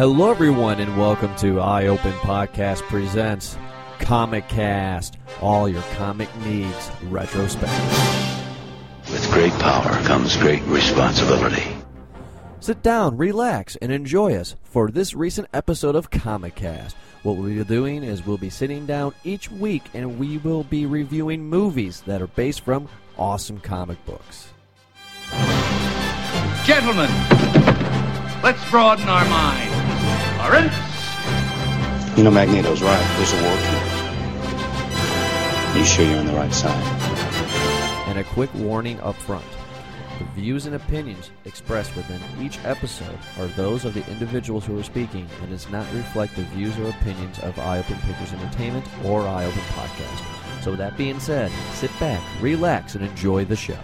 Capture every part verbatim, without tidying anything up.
Hello, everyone, and welcome to Eye Open Podcast presents Comic Cast, all your comic needs retrospective. With great power comes great responsibility. Sit down, relax, and enjoy us for this recent episode of Comic Cast. What we'll be doing is we'll be sitting down each week and we will be reviewing movies that are based from awesome comic books. Gentlemen, let's broaden our minds. Lawrence? You know, Magneto's right. There's a war coming. Are you sure you're on the right side? And a quick warning up front. The views and opinions expressed within each episode are those of the individuals who are speaking and does not reflect the views or opinions of Eye Open Pictures Entertainment or Eye Open Podcast. So with that being said, sit back, relax, and enjoy the show.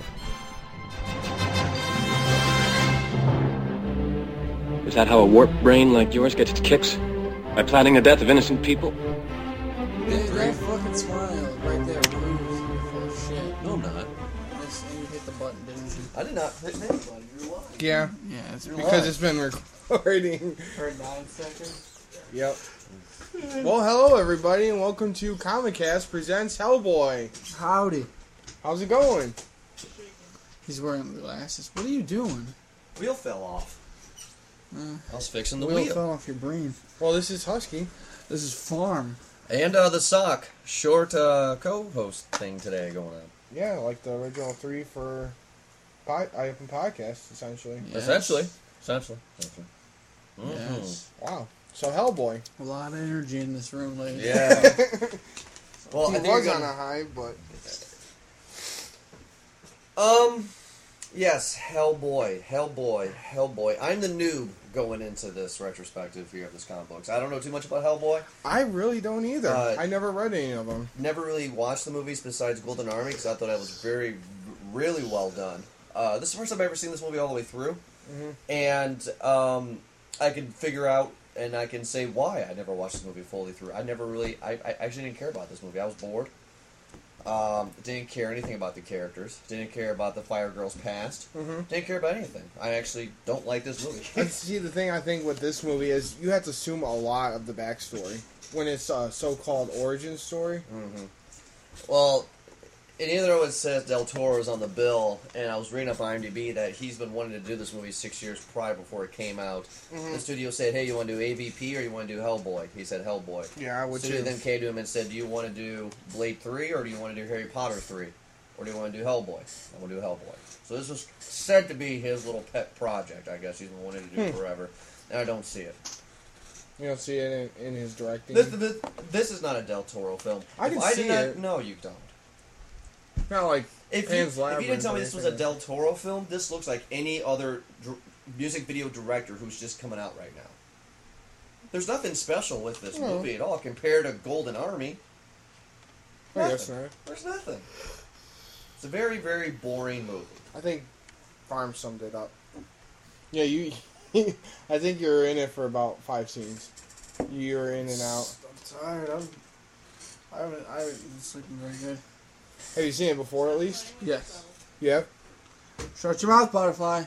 Is that how a warped brain like yours gets its kicks? By planning the death of innocent people? That, that fucking smile right there proves you're full of shit. No, I'm not. Yes, and you hit the button, didn't you? I did not hit any button. You're lying. Yeah, Yeah, it's because because it's been recording. for nine seconds. Yep. Well, hello everybody, and welcome to Comic Cast presents Hellboy. Howdy. How's it going? He's wearing glasses. What are you doing? Wheel fell off. Uh, I was fixing the wheel wheel. fell off your brain. Well, this is Husky. This is Farm. And uh, the sock short uh, co-host thing today going on. Yeah, like the original three for Pi- I Open Podcast, essentially. Yes. Essentially. Essentially. Essentially. Mhm. Yes. Wow. So Hellboy. A lot of energy in this room, ladies. Yeah. Well, he I think was you're on gonna- a high, but Um, yes, Hellboy, Hellboy, Hellboy. I'm the noob going into this retrospective here of this comic books. I don't know too much about Hellboy. I really don't either. Uh, I never read any of them. Never really watched the movies besides Golden Army because I thought it was very, really well done. Uh, this is the first time I've ever seen this movie all the way through. Mhm. And um, I can figure out and I can say why I never watched this movie fully through. I never really, I, I actually didn't care about this movie. I was bored. Um, didn't care anything about the characters. Didn't care about the Fire Girl's past. Mhm. Didn't care about anything. I actually don't like this movie. And see, the thing I think with this movie is you have to assume a lot of the backstory when it's a so-called origin story. hmm Well, and even though it says Del Toro's on the bill, and I was reading up on IMDb that he's been wanting to do this movie six years prior before it came out. Mhm. The studio said, "Hey, you want to do A V P or you want to do Hellboy?" He said Hellboy. Yeah, The which studio is then came to him and said, "Do you want to do Blade three or do you want to do Harry Potter three, or do you want to do Hellboy?" I want to do Hellboy. So this was said to be his little pet project. I guess he's been wanting to do Hmm. forever, and I don't see it. you don't see it in, in his directing. This, this, this is not a Del Toro film. I If can I see did not, it. No, you don't. Not like If you, Pan's if you didn't Labyrinth tell or me this was a anything. Del Toro film, this looks like any other dr- music video director who's just coming out right now. There's nothing special with this No. movie at all compared to Golden Army. I guess Nothing. not. There's nothing. It's a very, very boring movie. I think Farm summed it up. Yeah, you. I think you're in it for about five scenes. You're in and out. I'm tired. I'm, I haven't, I haven't been sleeping very good. Have you seen it before at least? Yes. Yeah. Shut your mouth, butterfly.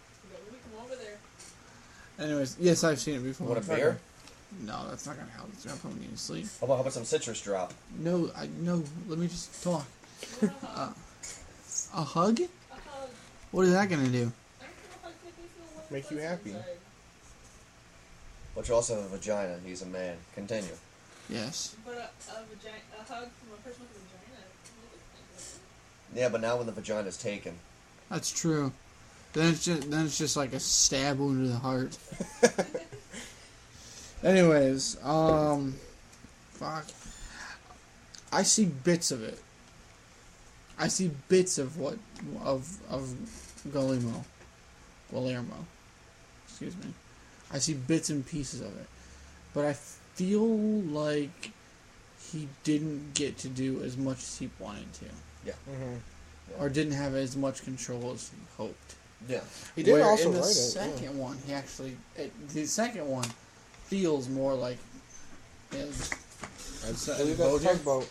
Anyways, yes, I've seen it before. Want a beer? No, that's not gonna help. It's gonna put me to sleep. How about, how about some citrus drop? No, I no. Let me just talk. uh, a hug? What is that gonna do? Make you happy. But you also have a vagina. He's a man. Continue. Yes. But a, a, vagina, a hug from a person with a vagina. Yeah, but now when the vagina's taken. That's true. Then it's just then it's just like a stab wound to the heart. Anyways, um, fuck. I see bits of it. I see bits of what of of Guillermo, Guillermo. Excuse me. I see bits and pieces of it, but I feel like he didn't get to do as much as he wanted to, Yeah. Mm-hmm. or didn't have as much control as he hoped. Yeah. He did Where also in the write it. second yeah. one, he actually it, the second one feels more like his. I believe that's Tugboat.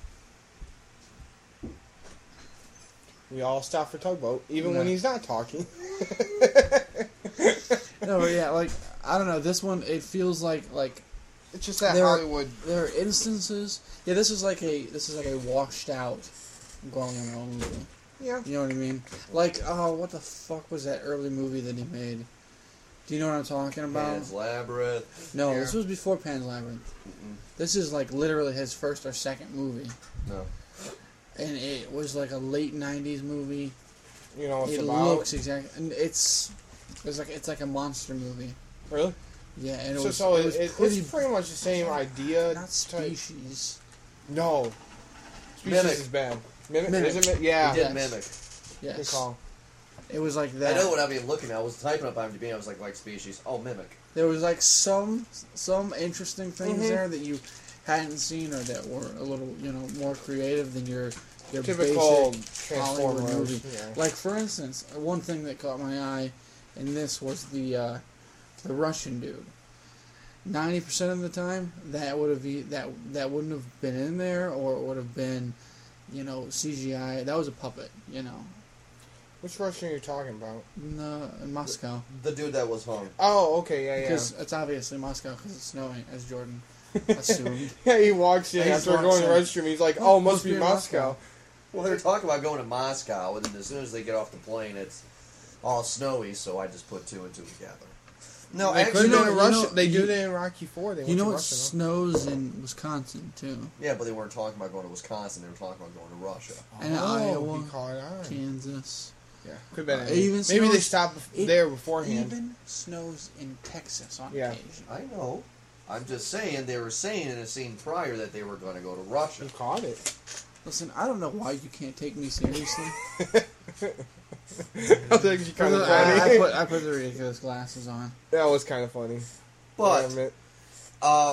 We all stop for Tugboat, even when Yeah. he's not talking. No, but yeah, like I don't know. This one, it feels like like It's just that There- Hollywood. there are instances. Yeah, this is like a this is like a washed out Guillermo movie. Yeah. You know what I mean? Like, oh, what the fuck was that early movie that he made? Do you know what I'm talking about? Pan's Labyrinth. No, Yeah. this was before Pan's Labyrinth. Mm-mm. This is like literally his first or second movie, No. and it was like a late nineties movie. You know what it's It about. looks exactly, and it's it's like it's like a monster movie. Really? Yeah, and it so was, so it it, was it, pretty it's pretty much the same idea. not type- species. No. Species Mimic. is bad. Mimic? Mimic. Is it mi- yeah. He did Yes. Mimic. Good Yes, call. it was like that. I know what I mean. Looking, I was typing up IMDb. And I was like, like species. Oh, Mimic. There was like some some interesting things Mhm. there that you hadn't seen or that were a little you know more creative than your your Typical basic Hollywood Transformers. movie. Yeah. Like for instance, one thing that caught my eye in this was the uh, the Russian dude. Ninety percent of the time, that would have e- that that wouldn't have been in there, or it would have been, you know, C G I. That was a puppet, you know, Which Russian are you talking about? in, uh, in Moscow. The dude that was hung. Oh, okay, yeah, yeah. Because it's obviously Moscow because it's snowing, as Jordan assumed. Yeah, he walks in He after walks going to the in. restroom. He's like, Oh, "Oh, must be in Moscow." Well, they're talking about going to Moscow, and then as soon as they get off the plane, it's all snowy. So I just put two and two together. No, They actually, could have know- been in you Russia. know- they you- did it in Rocky Four. They You went know to it Russia. though. snows in Wisconsin too, yeah, but they weren't talking about going to Wisconsin. They were talking about going to Russia. and oh, Iowa, he caught it on. Kansas. Yeah, could have been. Uh, any- even Maybe they snows- stopped it there beforehand. Even snows in Texas on Yeah. occasion. I know. I'm just saying they were saying in a scene prior that they were going to go to Russia. He caught it. Listen, I don't know why you can't take me seriously. That was actually kind of I, I funny. put I put the ridiculous glasses on. That was kind of funny. But I admit. um,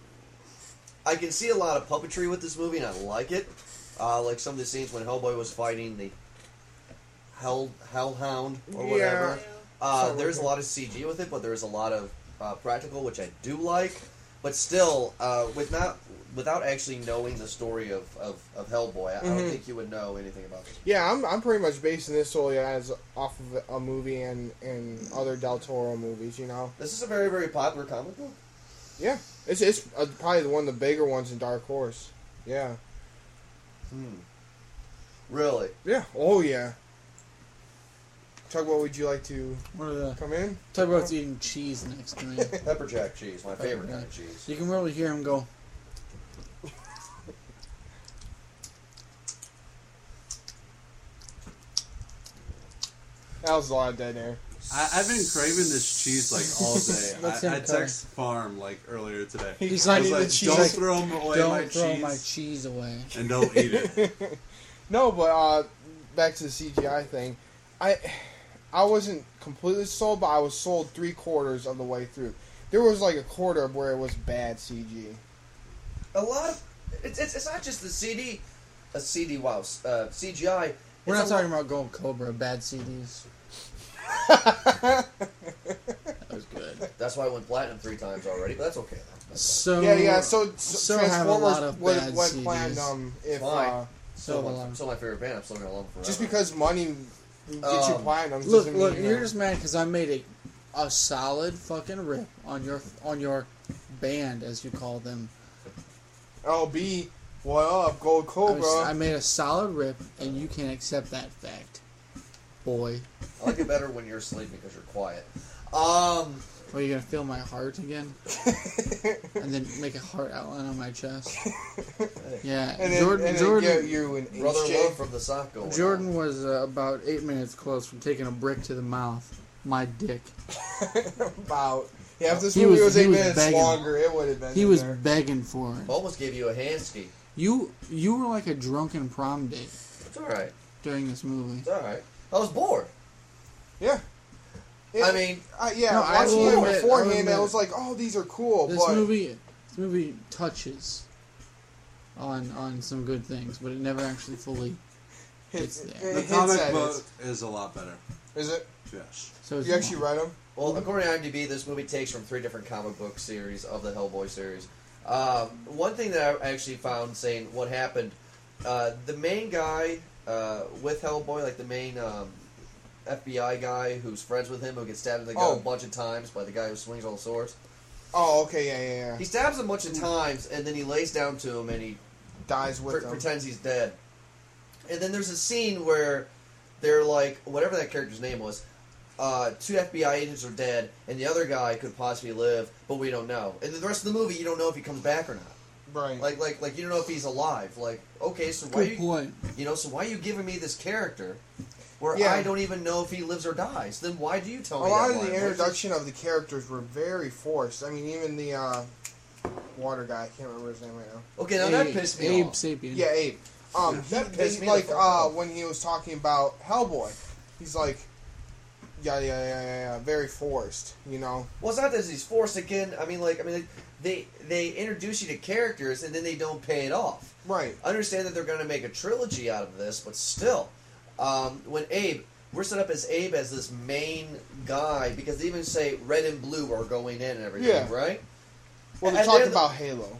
I can see a lot of puppetry with this movie, and I like it. Uh, like some of the scenes when Hellboy was fighting the Hell Hellhound or whatever. Uh, Something there's like a lot of C G with it, but there's a lot of uh, practical, which I do like. But still, uh, with not without actually knowing the story of, of, of Hellboy, I, I don't Mhm. think you would know anything about it. Yeah, I'm I'm pretty much basing this solely as off of a movie and, and other Del Toro movies. You know. This is a very, very popular comic book. Yeah, it's it's uh, probably one of the bigger ones in Dark Horse. Yeah. Hmm. Really? Yeah. Oh yeah. Talk about. Would you like to What are the come in? talk about eating cheese next to me? Pepper jack cheese, my favorite Pepper kind jack. of cheese. You can really hear him go. That was a lot of dead air. I, I've been craving this cheese like all Let's day. him I, I come. text Farm like earlier today. He's I like, was the like, cheese. don't like, throw away Don't my throw cheese my cheese away. and don't eat it. No, but uh, back to the C G I thing. I I wasn't completely sold, but I was sold three quarters of the way through. There was like a quarter of where it was bad C G. A lot of it's it's, it's not just the C D, a C D. Wow, uh, C G I. We're It's not a talking lot- about Gold Cobra, bad C Ds. That was good. That's why I went platinum three times already, but that's okay. Though. That's So yeah, yeah. So, so so have a Transformers lot of would bad went C Ds. platinum if Fine. uh, still, so my, um, still my favorite band. I'm still gonna love them forever. just because money gets you Um, platinum. Look, doesn't look, mean, you're uh, just mad because I made a a solid fucking rip on your on your band, as you call them. L B. What up, Gold I, Cobra? was- I made a solid rip, and you can't accept that fact, boy. I like it better when you're asleep because you're quiet. Um, Are you gonna feel my heart again, and then make a heart outline on my chest? Yeah, and then, Jordan. and then Jordan. get you an brother H J. love from the sock going. Jordan was uh, about eight minutes close from taking a brick to the mouth. My dick. About. Yeah, if this He movie was- was, he eight was minutes begging. longer, it would have been. He in was there. begging for it. Almost gave you a hand ski. You you were like a drunken prom date It's all right. during this movie. It's all right. I was bored. Yeah. I mean, Uh, yeah, No, I watching will it admit- I will beforehand, I admit- was like, "Oh, these are cool." This but movie, this movie touches on on some good things, but it never actually fully hits, it's it, there. it The hits comic at book it. is a lot better. Is it? Yes. So it's You actually read them? well, according to IMDb, this movie takes from three different comic book series of the Hellboy series. Um, one thing that I actually found saying what happened, uh, the main guy uh, with Hellboy, like the main um, F B I guy who's friends with him who gets stabbed in the gut Oh. a bunch of times by the guy who swings all the swords. Oh, okay, yeah, yeah, yeah. He stabs him a bunch of times, and then he lays down to him, and he Dies with pre- them. pretends he's dead. And then there's a scene where they're like, whatever that character's name was, uh, two F B I agents are dead, and the other guy could possibly live, but we don't know. And the rest of the movie, you don't know if he comes back or not. Right. Like, like, like you don't know if he's alive. Like, okay, so why Good you, point. you know, so why are you giving me this character where Yeah. I don't even know if he lives or dies? Then why do you tell A me lot that of the line? introduction of the characters were very forced. I mean, even the uh, water guy, I can't remember his name right now. Okay, now that Abe- pissed me Abe off. Sapien. Yeah, Abe. Um, That he, pissed he- me the like fuck uh, off. when he was talking about Hellboy, he's like, yeah, yeah, yeah, yeah, yeah, very forced, you know. Well, it's not that he's forced again. I mean, like, I mean, they they introduce you to characters and then they don't pay it off. Right. I understand that they're going to make a trilogy out of this, but still, um, when Abe, we're set up as Abe as this main guy because they even say red and blue are going in and everything, Yeah. right? Well, they're And talking then the- about Halo.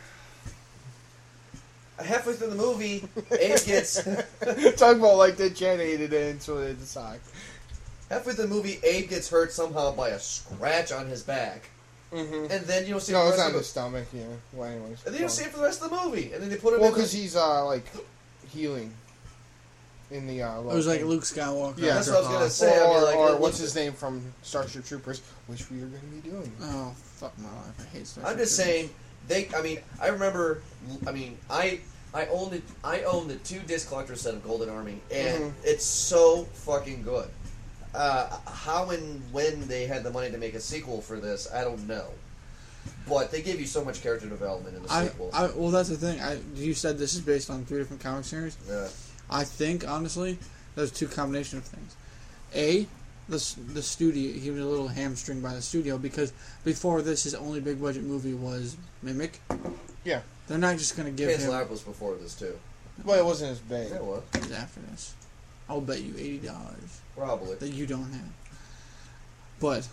Halfway through the movie, Abe gets Talking about like they generated it into the decide. halfway through the movie, Abe gets hurt somehow by a scratch on his back, Mm-hmm. and then you don't see No, the it's rest on of the the, stomach. Yeah. Well, anyways. and then you don't see it for the rest of the movie, and then they put him Well, in. because The, he's uh like healing in the uh. It was like Luke Skywalker. Yeah, that's after what I was gonna Han. say. I or, mean, like, or look- what's his name from Starship Troopers, which we are going to be doing. Oh, fuck my life. I hate Starship I'm just Troopers. saying they. I mean, I remember. I mean, I I owned it. I owned the two disc collector set of Golden Army, and Mhm. it's so fucking good. Uh, how and when they had the money to make a sequel for this, I don't know. But they give you so much character development in the I, sequels. I, well, that's the thing. I, you said this is based on three different comic series. yeah. I think, honestly, there's two combination of things. A, the s- the studio, he was a little hamstringed by the studio because before this, his only big budget movie was Mimic. Yeah. They're not just going to give Pan's him Lab was before this too. Well, it wasn't as big. Yeah, it was. It's after this. I'll bet you eighty dollars Probably. that you don't have. But,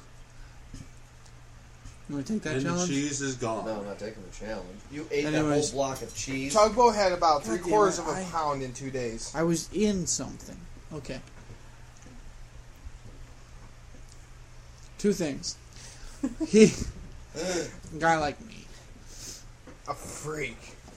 you want to take that And the challenge? cheese is gone. No, I'm not taking the challenge. You ate Anyways. that whole block of cheese. Tugboat had about God three damn quarters it, of a I- pound in two days. I was in something. Okay. Two things. He, a guy like me. A freak.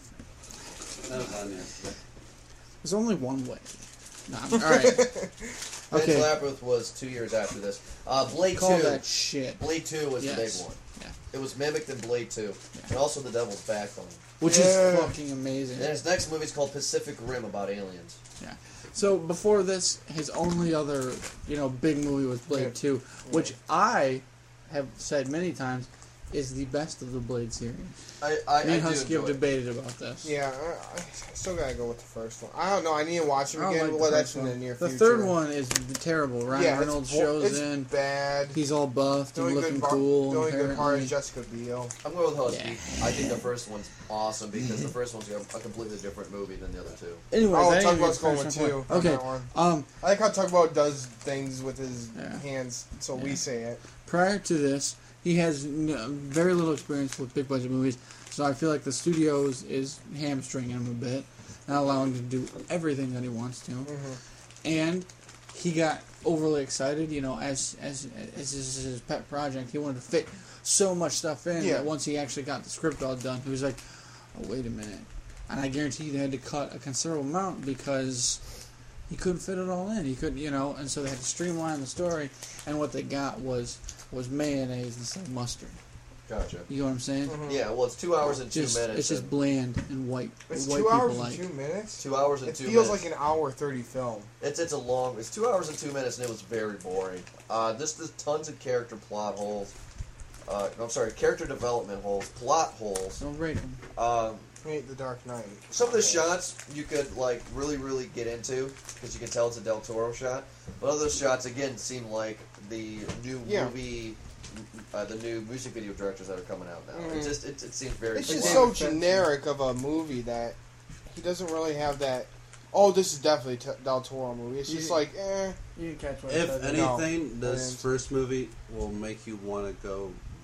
That was on yesterday. There's only one way. No, I'm- all right. Pan's Okay. Labyrinth was two years after this. Uh, Blade Call two. that shit. Blade two was Yes. the big one. Yeah. It was mimicked in Blade two, Yeah. and also The Devil's Backbone. Which Yeah. is fucking amazing. And his next movie is called Pacific Rim about aliens. Yeah. So before this, his only other, you know, big movie was Blade Yeah. two, which I have said many times is the best of the Blade series. I, I, Me I and do Husky have enjoy it. debated about this. Yeah, I, I still gotta go with the first one. I don't know. I need to watch it I don't again. like the well, that's first in the one. near The future. third one is terrible. Ryan yeah, Reynolds it's, bo- shows it's in. bad. He's all buffed The and only looking good part, cool. the only good part apparently. is Jessica Biel. I'm going with Husky. Yeah. I think the first one's awesome because the first one's a completely different movie than the other two. Anyways, Oh, I didn't Tugboat's even going finish with my two. point. on Okay. that one. Um, I like how Tugboat does things with his Yeah. hands, so we Yeah. say it. prior to this, he has n- very little experience with big budget movies, so I feel like the studios is hamstringing him a bit, not allowing him to do everything that he wants to. Mm-hmm. And he got overly excited, you know, as as as his, his pet project. He wanted to fit so much stuff in Yeah. that once he actually got the script all done, he was like, "Oh, wait a minute!" And I guarantee they had to cut a considerable amount because he couldn't fit it all in. He couldn't, you know, and so they had to streamline the story. And what they got was was mayonnaise instead of mustard. Gotcha. You know what I'm saying? Mm-hmm. Yeah, well, it's two hours and two Just minutes. it's just and bland and white. It's white two people hours like. and two minutes. two hours and It two feels minutes. like an hour thirty film. It's it's a long. It's two hours and two minutes, and it was very boring. Uh, this there's tons of character plot holes. Uh, I'm sorry, character development holes, plot holes. Don't rate him. Um, Hate the Dark Knight. some of the shots you could like really really get into because you can tell it's a Del Toro shot, but other shots again seem like the new Yeah. movie, uh, the new music video directors that are coming out now. It Mhm. just it, it seems very. It's just bland. so generic of a movie that he doesn't really have that. Oh, this is definitely a Del Toro movie. It's just You- like, eh. You didn't catch what If No. anything, this And- first movie will make you want to go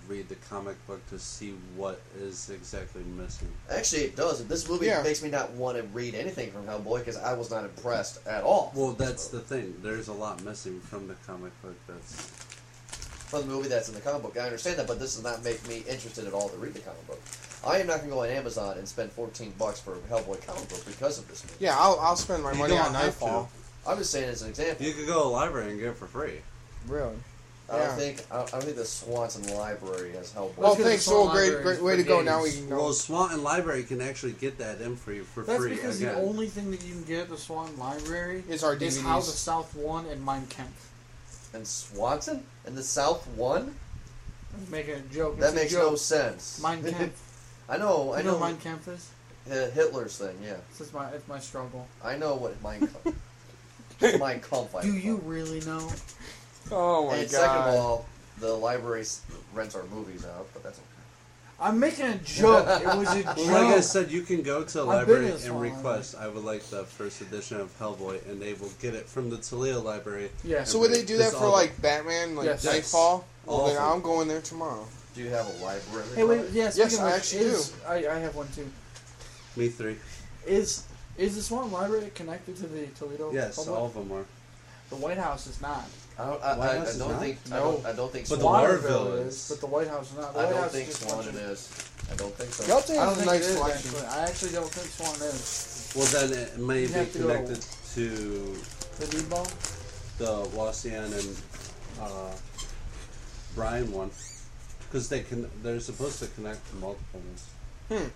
read the comic book to see what is exactly missing. Actually, it does. This movie Yeah. makes me not want to read anything from Hellboy because I was not impressed at all. Well, that's the thing. There's a lot missing from the comic book. That's From the movie that's in the comic book. I understand that, but this does not make me interested at all to read the comic book. I am not going to go on Amazon and spend fourteen bucks for a Hellboy comic book because of this movie. Yeah, I'll I'll spend my You money don't on have Nightfall. I'm just saying as an example. you could go to a library and get it for free. Really? I don't Yeah. think I don't, I don't think the Swanson Library has Hellboy. Well, Let's get thanks, the Soul. Swan Great, Library great way for to go. Now we games. can Well, go. Swanton Library can actually get that in for you for That's free because again. the only thing that you can get at the Swan Library Is our is D V Ds. How the South Won and Mein Kampf. And Swanson and the South won. I'm making a joke. That It's a makes joke. no sense. Mein Kampf. I know. I You know know. what Mein Kampf is? Uh, Hitler's thing. Yeah. This is my it's my struggle. I know what Mein Kampf. Mein Kampf. I Do know. you really know? Oh my And god. second of all, the library s- rents our movies out, but that's okay. I'm making a joke. It was a joke. Well, like I said, you can go to a I've been library to the and Swan request, I would like the first edition of Hellboy, and they will get it from the Toledo Library. Yeah. So would they do that It's for all- like Batman, like Yes. Nightfall? Well, All then of them. I'm going there tomorrow. Do you have a library? Hey, wait. card? Yes. Yes, I actually is, I, I have one too. Me three. Is is the Swan Library connected to the Toledo? Yes, Public? all of them are. The White House is not. I don't. I, White I, House I is don't not? think. I No. don't. I don't think. But the Swan- Waterville Waterville is. but the White House is not. The I White don't House think is just Swan bunch it of- is. I don't think so. Delta I don't has a think nice it is, selection. actually. I actually don't think Swan is. Well, then it may You be have to go- connected to The Debo? the Wassian and uh, Brian one, because they can. They're supposed to connect to multiple ones.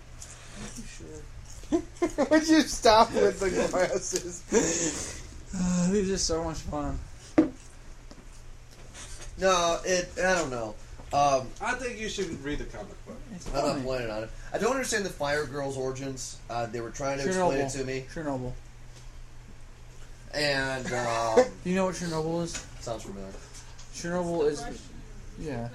Sure. Would you stop with the glasses? Uh, these are so much fun. No, it. I don't know. Um, I think you should read the comic book. It's I'm not funny. planning on it. I don't understand the Fire Girl's origins. Uh, they were trying to explain it Chernobyl. to me, Chernobyl. and um, Do you know what Chernobyl is? sounds familiar. Chernobyl is, yeah.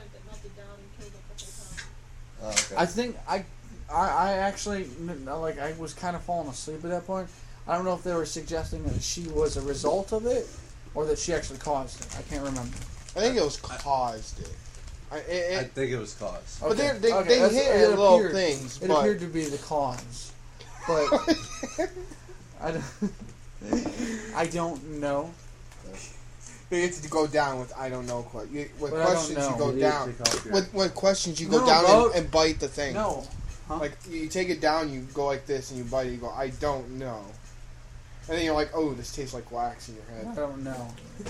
Oh, okay. I think I, I, I actually like I was kind of falling asleep at that point. I don't know if they were suggesting that she was a result of it, or that she actually caused it. I can't remember. I think it was caused it. I, it, I it think it was cause. but they Okay. they, Okay, they that's- hit it at little appeared- things, It but appeared to be the cause, but I don't. I don't know. you get to go down with I don't know. que- you- With But I don't questions know. you go You need to down. take off your- With, with questions you No, go down bro. and, and bite the thing. No. Huh? Like you take it down, you go like this, and you bite it. You go, I don't know, and then you're like, oh, this tastes like wax in your I head. don't know.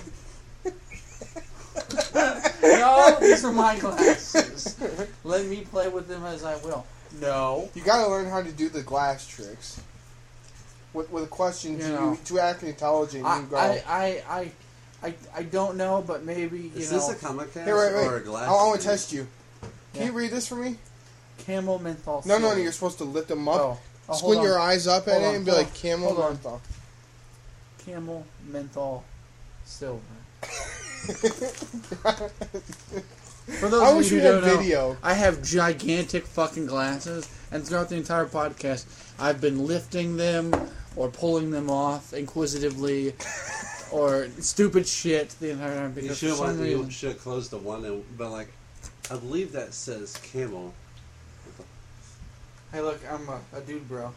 No, these are my glasses. Let me play with them as I will. No. You got to learn how to do the glass tricks. With with questions, You you, know. to act intelligent, I, you go. I, I, I, I, I don't know, but maybe, you Is know, this a comic cast Here, wait, wait. or a glass? I, I want to thing? test you. Can Yeah. you read this for me? camel menthol. No, no, no. silver. You're supposed to lift them up, Oh, oh, hold squint on. your eyes up at Hold it, on, and be hold like, on, camel hold on. menthol. Camel menthol silver. For those I of wish you we who had don't know, video. I have gigantic fucking glasses, and throughout the entire podcast, I've been lifting them or pulling them off inquisitively, or stupid shit the entire time You because should for some have you reason. should have closed the one and been like, I believe that says camel. Hey, look, I'm a, a dude, bro.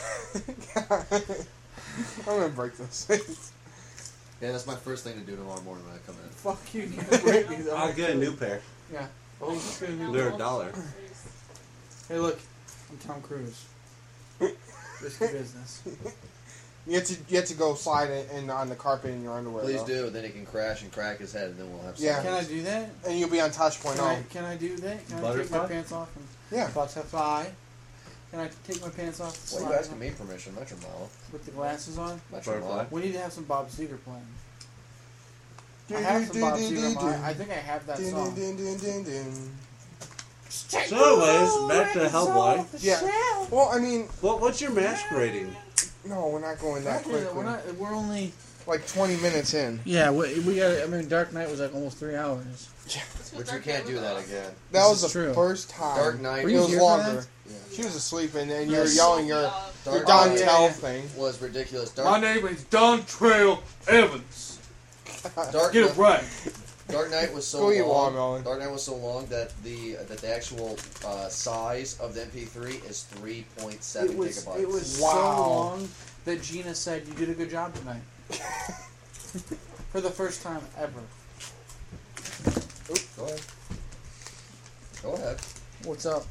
I'm gonna break those things. Yeah, that's my first thing to do tomorrow morning when I come in. Fuck you, you can break these. I'll get a new pair. Yeah. Oh, he's just gonna do- They're a dollar. Hey, look, I'm Tom Cruise. Risky business. You have to you have to go slide it in on the carpet in your underwear. Please though. do. Then he can crash and crack his head, and then we'll have. Yeah. Can I silence. do that? And you'll be on touch point Can I, oh. can I do that? Can I take Butterfly? my pants off and Yeah. butterfly? Can I take my pants off and Why are slide you asking on me permission? Not your mom. with the glasses on? Not your Butterfly. mom. We need to have some Bob Seger playing. I have some Bob Seger. on- I think I have that Dun, song. dun, dun, dun, dun. So anyways, back to Hellboy. Yeah. Well, I mean, What what's your masquerading? no, we're not going that Actually, quickly. we're not. We're only. Like twenty minutes in. Yeah, we, we got. I mean, Dark Knight was like almost three hours. But you can't do that again. That This was the is true. first time. Dark Knight Were It you was here for longer. that? Yeah. She was asleep, and, and you were Yes. yelling your, your Dark Don Knight. Tell Yeah, yeah. thing. was ridiculous. My Dark, name is Don Trail Evans. Dark Get Knight. it right. Dark Knight was so Go eat long. watermelon. Dark Knight was so long that the that the actual uh, size of the M P three is three point seven It was, gigabytes. it was Wow. so long that Gina said, you did a good job tonight. For the first time ever. Oop, go ahead. Go ahead. What's up?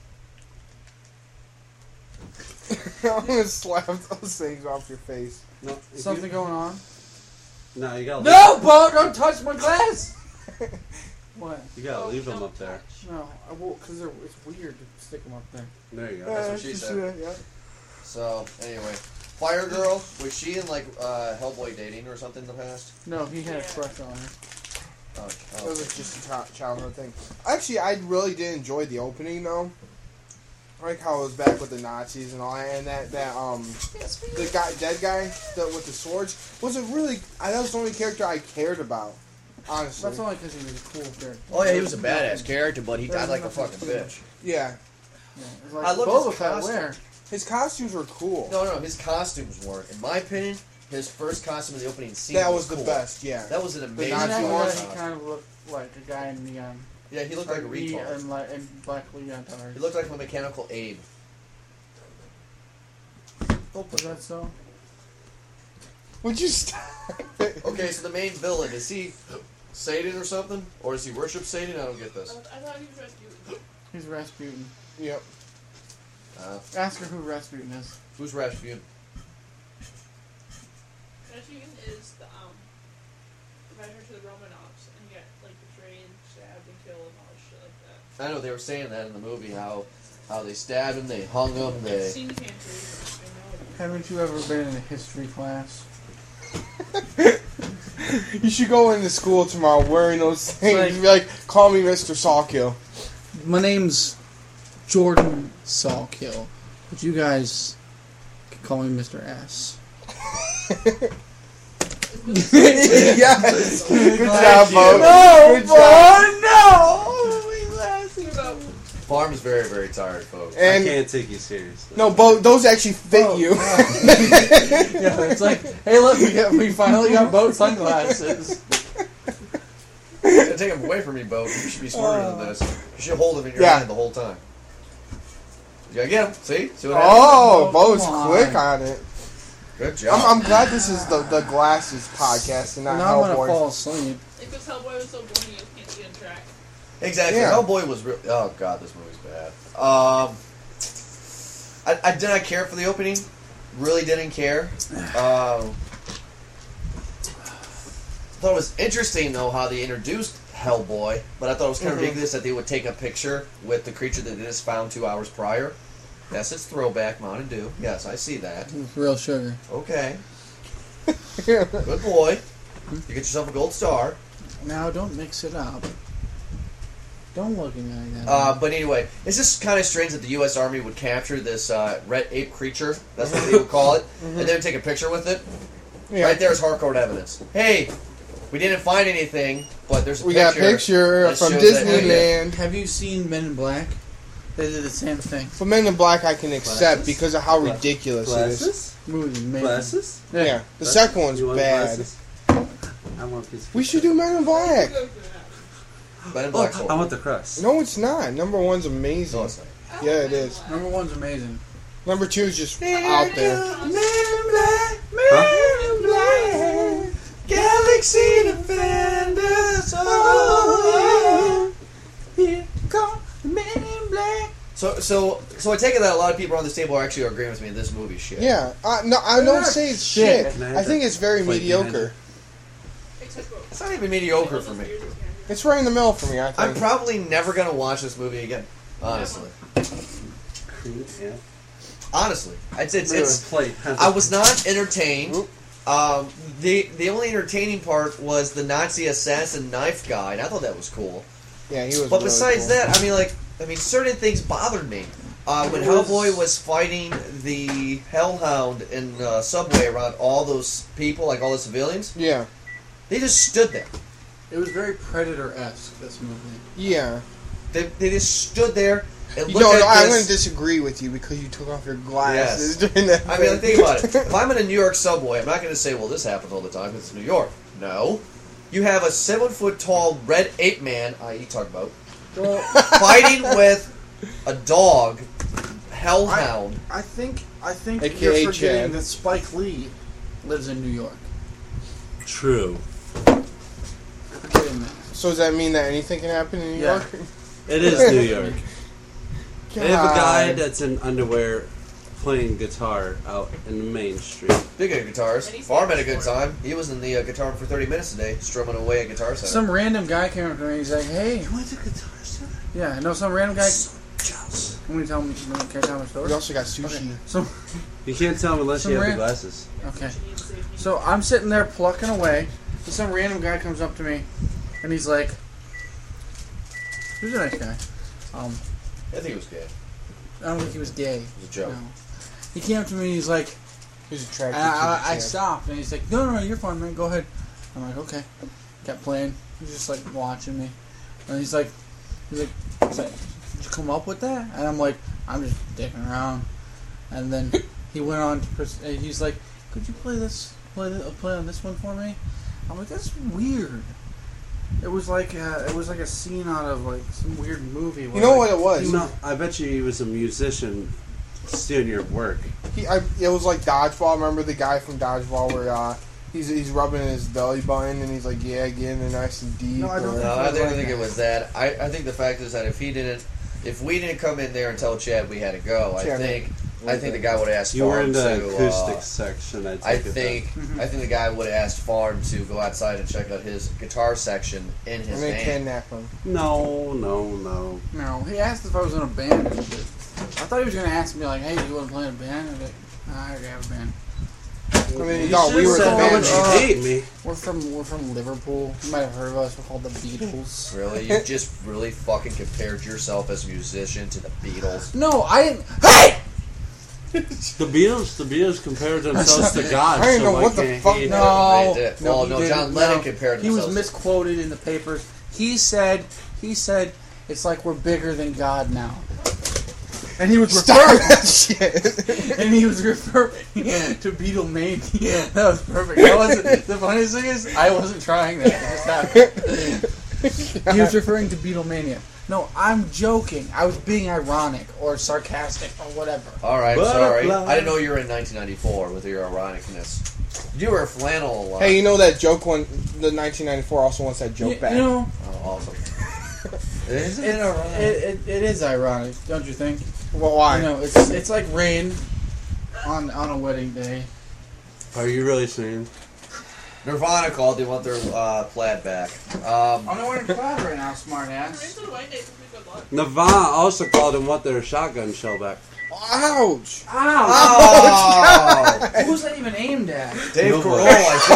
I'm gonna slap those things off your face. No, if Something you, going on? No, you gotta. No, Bo, don't touch my glass! What? Leave, you gotta leave them up there. No, I won't, because it's weird to stick them up there. There you go. That's Uh, what she just, said. uh, yeah. So anyway, Fire Girl, was she in like uh, Hellboy dating or something in the past? No, he had a crush on her. Oh, It oh. was just a chi- childhood thing. Actually, I really did enjoy the opening though. I like how it was back with the Nazis and all that, and that that um the guy dead guy the, with the swords was a really I that was the only character I cared about. Honestly, That's only because he was a cool character. Oh yeah, he was a badass character, but he died like a fucking bitch. yeah, Yeah, it was like I love Boba his Fett costume. wear. his costumes were cool. No, no, his costumes weren't. In my opinion, his first costume in the opening scene that was the cool. best. Yeah, That was an amazing Nazi After one? that, costume. he kind of looked like a guy in neon. Yeah, he looked like a Or me retard. And, like, and black leotards. He looked like a mechanical Abe. Don't Is put that so? would you stop? it? Okay, so the main villain, is he Satan or something? Or does he worship Satan? I don't get I, this. I thought he was Rasputin. He's Rasputin. Yep. Uh, Ask her who Rasputin is. who's Rasputin? Rasputin is the um advisor to the Romanovs, and he got like betrayed, stabbed, and killed, and all this shit like that. I know they were saying that in the movie, how how they stabbed him, they hung him, they... Scene can't read it. I know it. Haven't you ever been in a history class? You should go into school tomorrow wearing those things. Like- Be like, call me Mister Sawkill. My name's Jordan Sawkill, but you guys can call me Mister S. Yes. Good job, you. Bo. No, Good job. no! Farm's very, very tired, folks. I And can't take you seriously. no, Bo, those actually fit Oh, you. Yeah, it's like, hey, look, we, got, we finally got boat sunglasses. You're gonna take him away from me, Bo. You should be smarter than this. You should hold him in your Yeah. hand the whole time. You gotta get him. See? See what happens? Oh, Oh, Bo's come on. quick on it. Good job. I'm, I'm glad this is the, the glasses podcast and not Now I'm gonna Hellboy. fall asleep. If this Hellboy was so boring, you can't get on track. Exactly. Yeah. Hellboy was real. Oh god, this movie's bad. Um, I, I did not care for the opening. Really didn't care. Um, thought it was interesting though how they introduced Hellboy, but I thought it was kind of Mhm. ridiculous that they would take a picture with the creature that they just found two hours prior. Yes, it's throwback Mountain Dew. Yes, I see that. Real sugar. Okay, good boy. You get yourself a gold star. Now, don't mix it up. Don't look at me like that. Uh, but anyway, it's just kind of strange that the U S Army would capture this uh, red ape creature. That's what they would call it, and then take a picture with it. Yeah. Right there is hardcore evidence. Hey, we didn't find anything, but there's a We picture. got a picture that from shows that- Disneyland. Have you seen Men in Black? They did the same thing. For Men in Black, I can accept Glasses? because of how Gla- ridiculous it is. Glasses? Movie amazing. Glasses? Yeah, the second one's You want bad. glasses? I want a piece of We should do Men in Black. Men in Oh, Black's I horrible. want the crust. No, it's not. Number one's amazing. No, it's not. Yeah, it is. Number one's amazing. Number two is just out there. Huh? Galaxy Defenders. Oh, Here come the Men in Black. So, so, so I take it that a lot of people around this table are actually agreeing with me. This movie's shit. Yeah, uh, no, I don't say it's Shit. shit. Can I have I think that it's very plate behind mediocre. Except for It's not even mediocre for me. It's right in the middle for me, I I'm think. probably never gonna watch this movie again. Honestly, Cream, yeah. honestly, it's it's, it's plate. I was not entertained. Um, the the only entertaining part was the Nazi assassin knife guy, and I thought that was cool. Yeah, he was. But really besides cool. that, I mean, like, I mean, certain things bothered me. Uh, when Hellboy was fighting the Hellhound in uh, Subway around all those people, like all the civilians, Yeah, they just stood there. It was very Predator-esque, this movie. yeah. They, they just stood there and You looked know, at no, I'm this. going to disagree with you because you took off your glasses during that. I mean, like, thing. think about it. If I'm in a New York subway, I'm not going to say, well, this happens all the time. It's New York. No. You have a seven foot tall red ape man, that is. Tugboat, fighting with a dog, hellhound. I think I think A K A you're forgetting Chad. that Spike Lee lives in New York. True. Forgetting that. So does that mean that anything can happen in New Yeah. York? It is New York. They have a guy God. that's in underwear playing guitar out in the main street. Speaking of guitars, Farm had a good time. He was in the uh, guitar room for thirty minutes today, strumming away at Guitar Center. Some random guy came up to me. He's like, "Hey, You went to Guitar Center? yeah, no, some random guy." So jealous. Can we tell me? Can I tell my story? We also got sushi. Okay. So, You can't tell him unless Some you have ran- the glasses. okay. So I'm sitting there plucking away. And some random guy comes up to me, and he's like, "He's a nice guy." Um, I think it was gay. I don't think he was gay. It was a joke. No. He came up to me and he's like, He's and attracted I, to I, I the Chad. stopped and he's like, no, no, no, you're fine, man. Go ahead. I'm like, okay. Kept playing. He's just like watching me, and he's like, he's like, he's like, did you come up with that? And I'm like, I'm just dicking around. And then he went on to, pres- and he's like, could you play this, play this, play on this one for me? I'm like, that's weird. It was like uh, it was like a scene out of like some weird movie. You where, know like, what it was? No, I bet you he was a musician stealing your work. He, I, it was like Dodgeball. Remember the guy from Dodgeball where uh, he's he's rubbing his belly button and he's like, yeah, get in there nice and deep. No, I don't or- No, it I was don't like think that. it was that. I, I think the fact is that if he didn't, if we didn't come in there and tell Chad we had to go, I Chad, think I think the guy would have asked You were Farm in the to. acoustic Uh, section, I take I it think Mm-hmm. I think the guy would have asked Farm to go outside and check out his guitar section in his and then van. kidnap him. then. No, no, no. No, he asked if I was in a band and shit. I thought he was gonna ask me like, "Hey, do you want to play in a band?" I'm like, nah, I already have a band. I mean, You no, we should've were the said how band. much you Uh, hate me. We're from we're from Liverpool. You might have heard of us. We're called the Beatles. Really, you just really fucking compared yourself as a musician to the Beatles. No, I didn't. Hey! The Beatles, the Beatles compared themselves to God. I don't so know why what the can't fuck- he? No, They did. no, Well, he no, didn't. John Lennon No. compared He was themselves. misquoted in the papers. He said he said it's like we're bigger than God now. And he was Stop referring, that shit. and he was referring to Beatlemania. That was perfect. That wasn't, the funniest thing is, I wasn't trying that. It just happened. He was referring to Beatlemania. No, I'm joking. I was being ironic or sarcastic or whatever. All right, sorry. Butterfly. I didn't know you were in nineteen ninety-four with your ironicness. You were flannel a lot. Hey, you know that joke one? The nineteen ninety-four also wants that joke You, back. you know, Oh, awesome. Is it, it? it, it, it is ironic, don't you think? Well, why? You know, it's it's like rain on on a wedding day. Are you really saying? Nirvana called. They want their uh, plaid back. Um, I'm not wearing plaid right now, smart ass. Into the white day, good luck. Nirvana also called and want their shotgun shell back. Ouch! Ow! oh, Who was that even aimed at? Dave No Grohl, boy.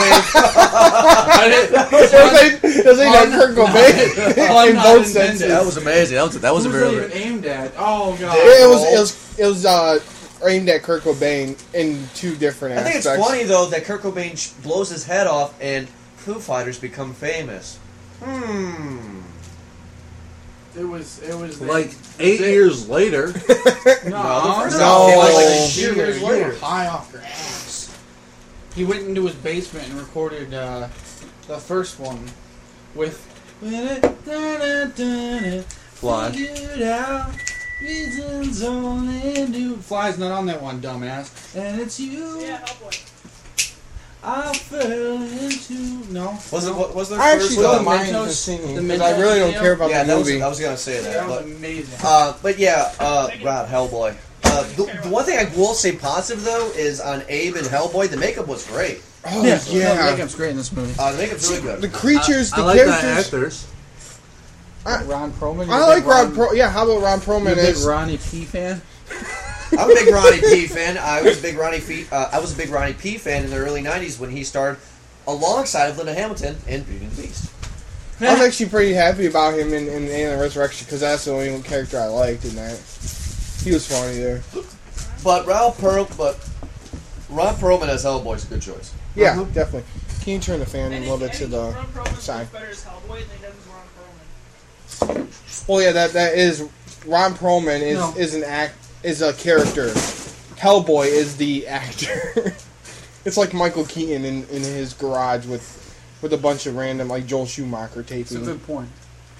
I Does they, does they not Kurt Cobain I'm in not both intended. senses? think. That was amazing. That was that was Who a was that very. even aimed at? Oh god. It was it was it was uh, aimed at Kurt Cobain in two different I think aspects. it's funny though that Kurt Cobain sh- blows his head off and Foo Fighters become famous. Hmm. It was it was Like eight years later. no, No, the first No. album came out like a You few were- years you were later. high off your ass. He went into his basement and recorded uh, the first one with. Fly. Figured out reasons only do. Fly's not on that one, dumbass. And it's you. Yeah, Hellboy. I fell into no. Was it? no. What was the I first actually don't one? mind Mentos- the singing the because I Mentos really don't video? care about Yeah, the that was. movie. I was gonna say that, That was but amazing. uh, but yeah, uh, God, Hellboy. Uh, the, the one thing I will say positive though is on Abe and Hellboy, the makeup was great. oh yeah, yeah, No, makeup's great in this movie. Uh, the makeup's really good. the creatures, I, the I like the characters. actors. I- Ron Perlman. I you're a like big Ron Pro. Yeah, how about Ron You're a Perlman big is? Ronnie P fan. I'm a big Ronnie P fan. I was a big Ronnie P. Uh, I was a big Ronnie P fan in the early nineties when he starred alongside of Linda Hamilton in Beauty and the Beast. I was actually pretty happy about him in, in Alien Resurrection because that's the only character I liked in that. He was funny there. But Ralph Pearl, but Ron Perlman as Hellboy is a good choice. Yeah, Uh-huh. definitely. Can you turn the fan a Any- little bit to any the Ron Perlman side? looks better as Hellboy than he does as Ron Perlman. Well, yeah, that that is Ron Perlman is No. is an act is a character. Hellboy is the actor. It's like Michael Keaton in, in his garage with with a bunch of random like Joel Schumacher It's a taping. good point.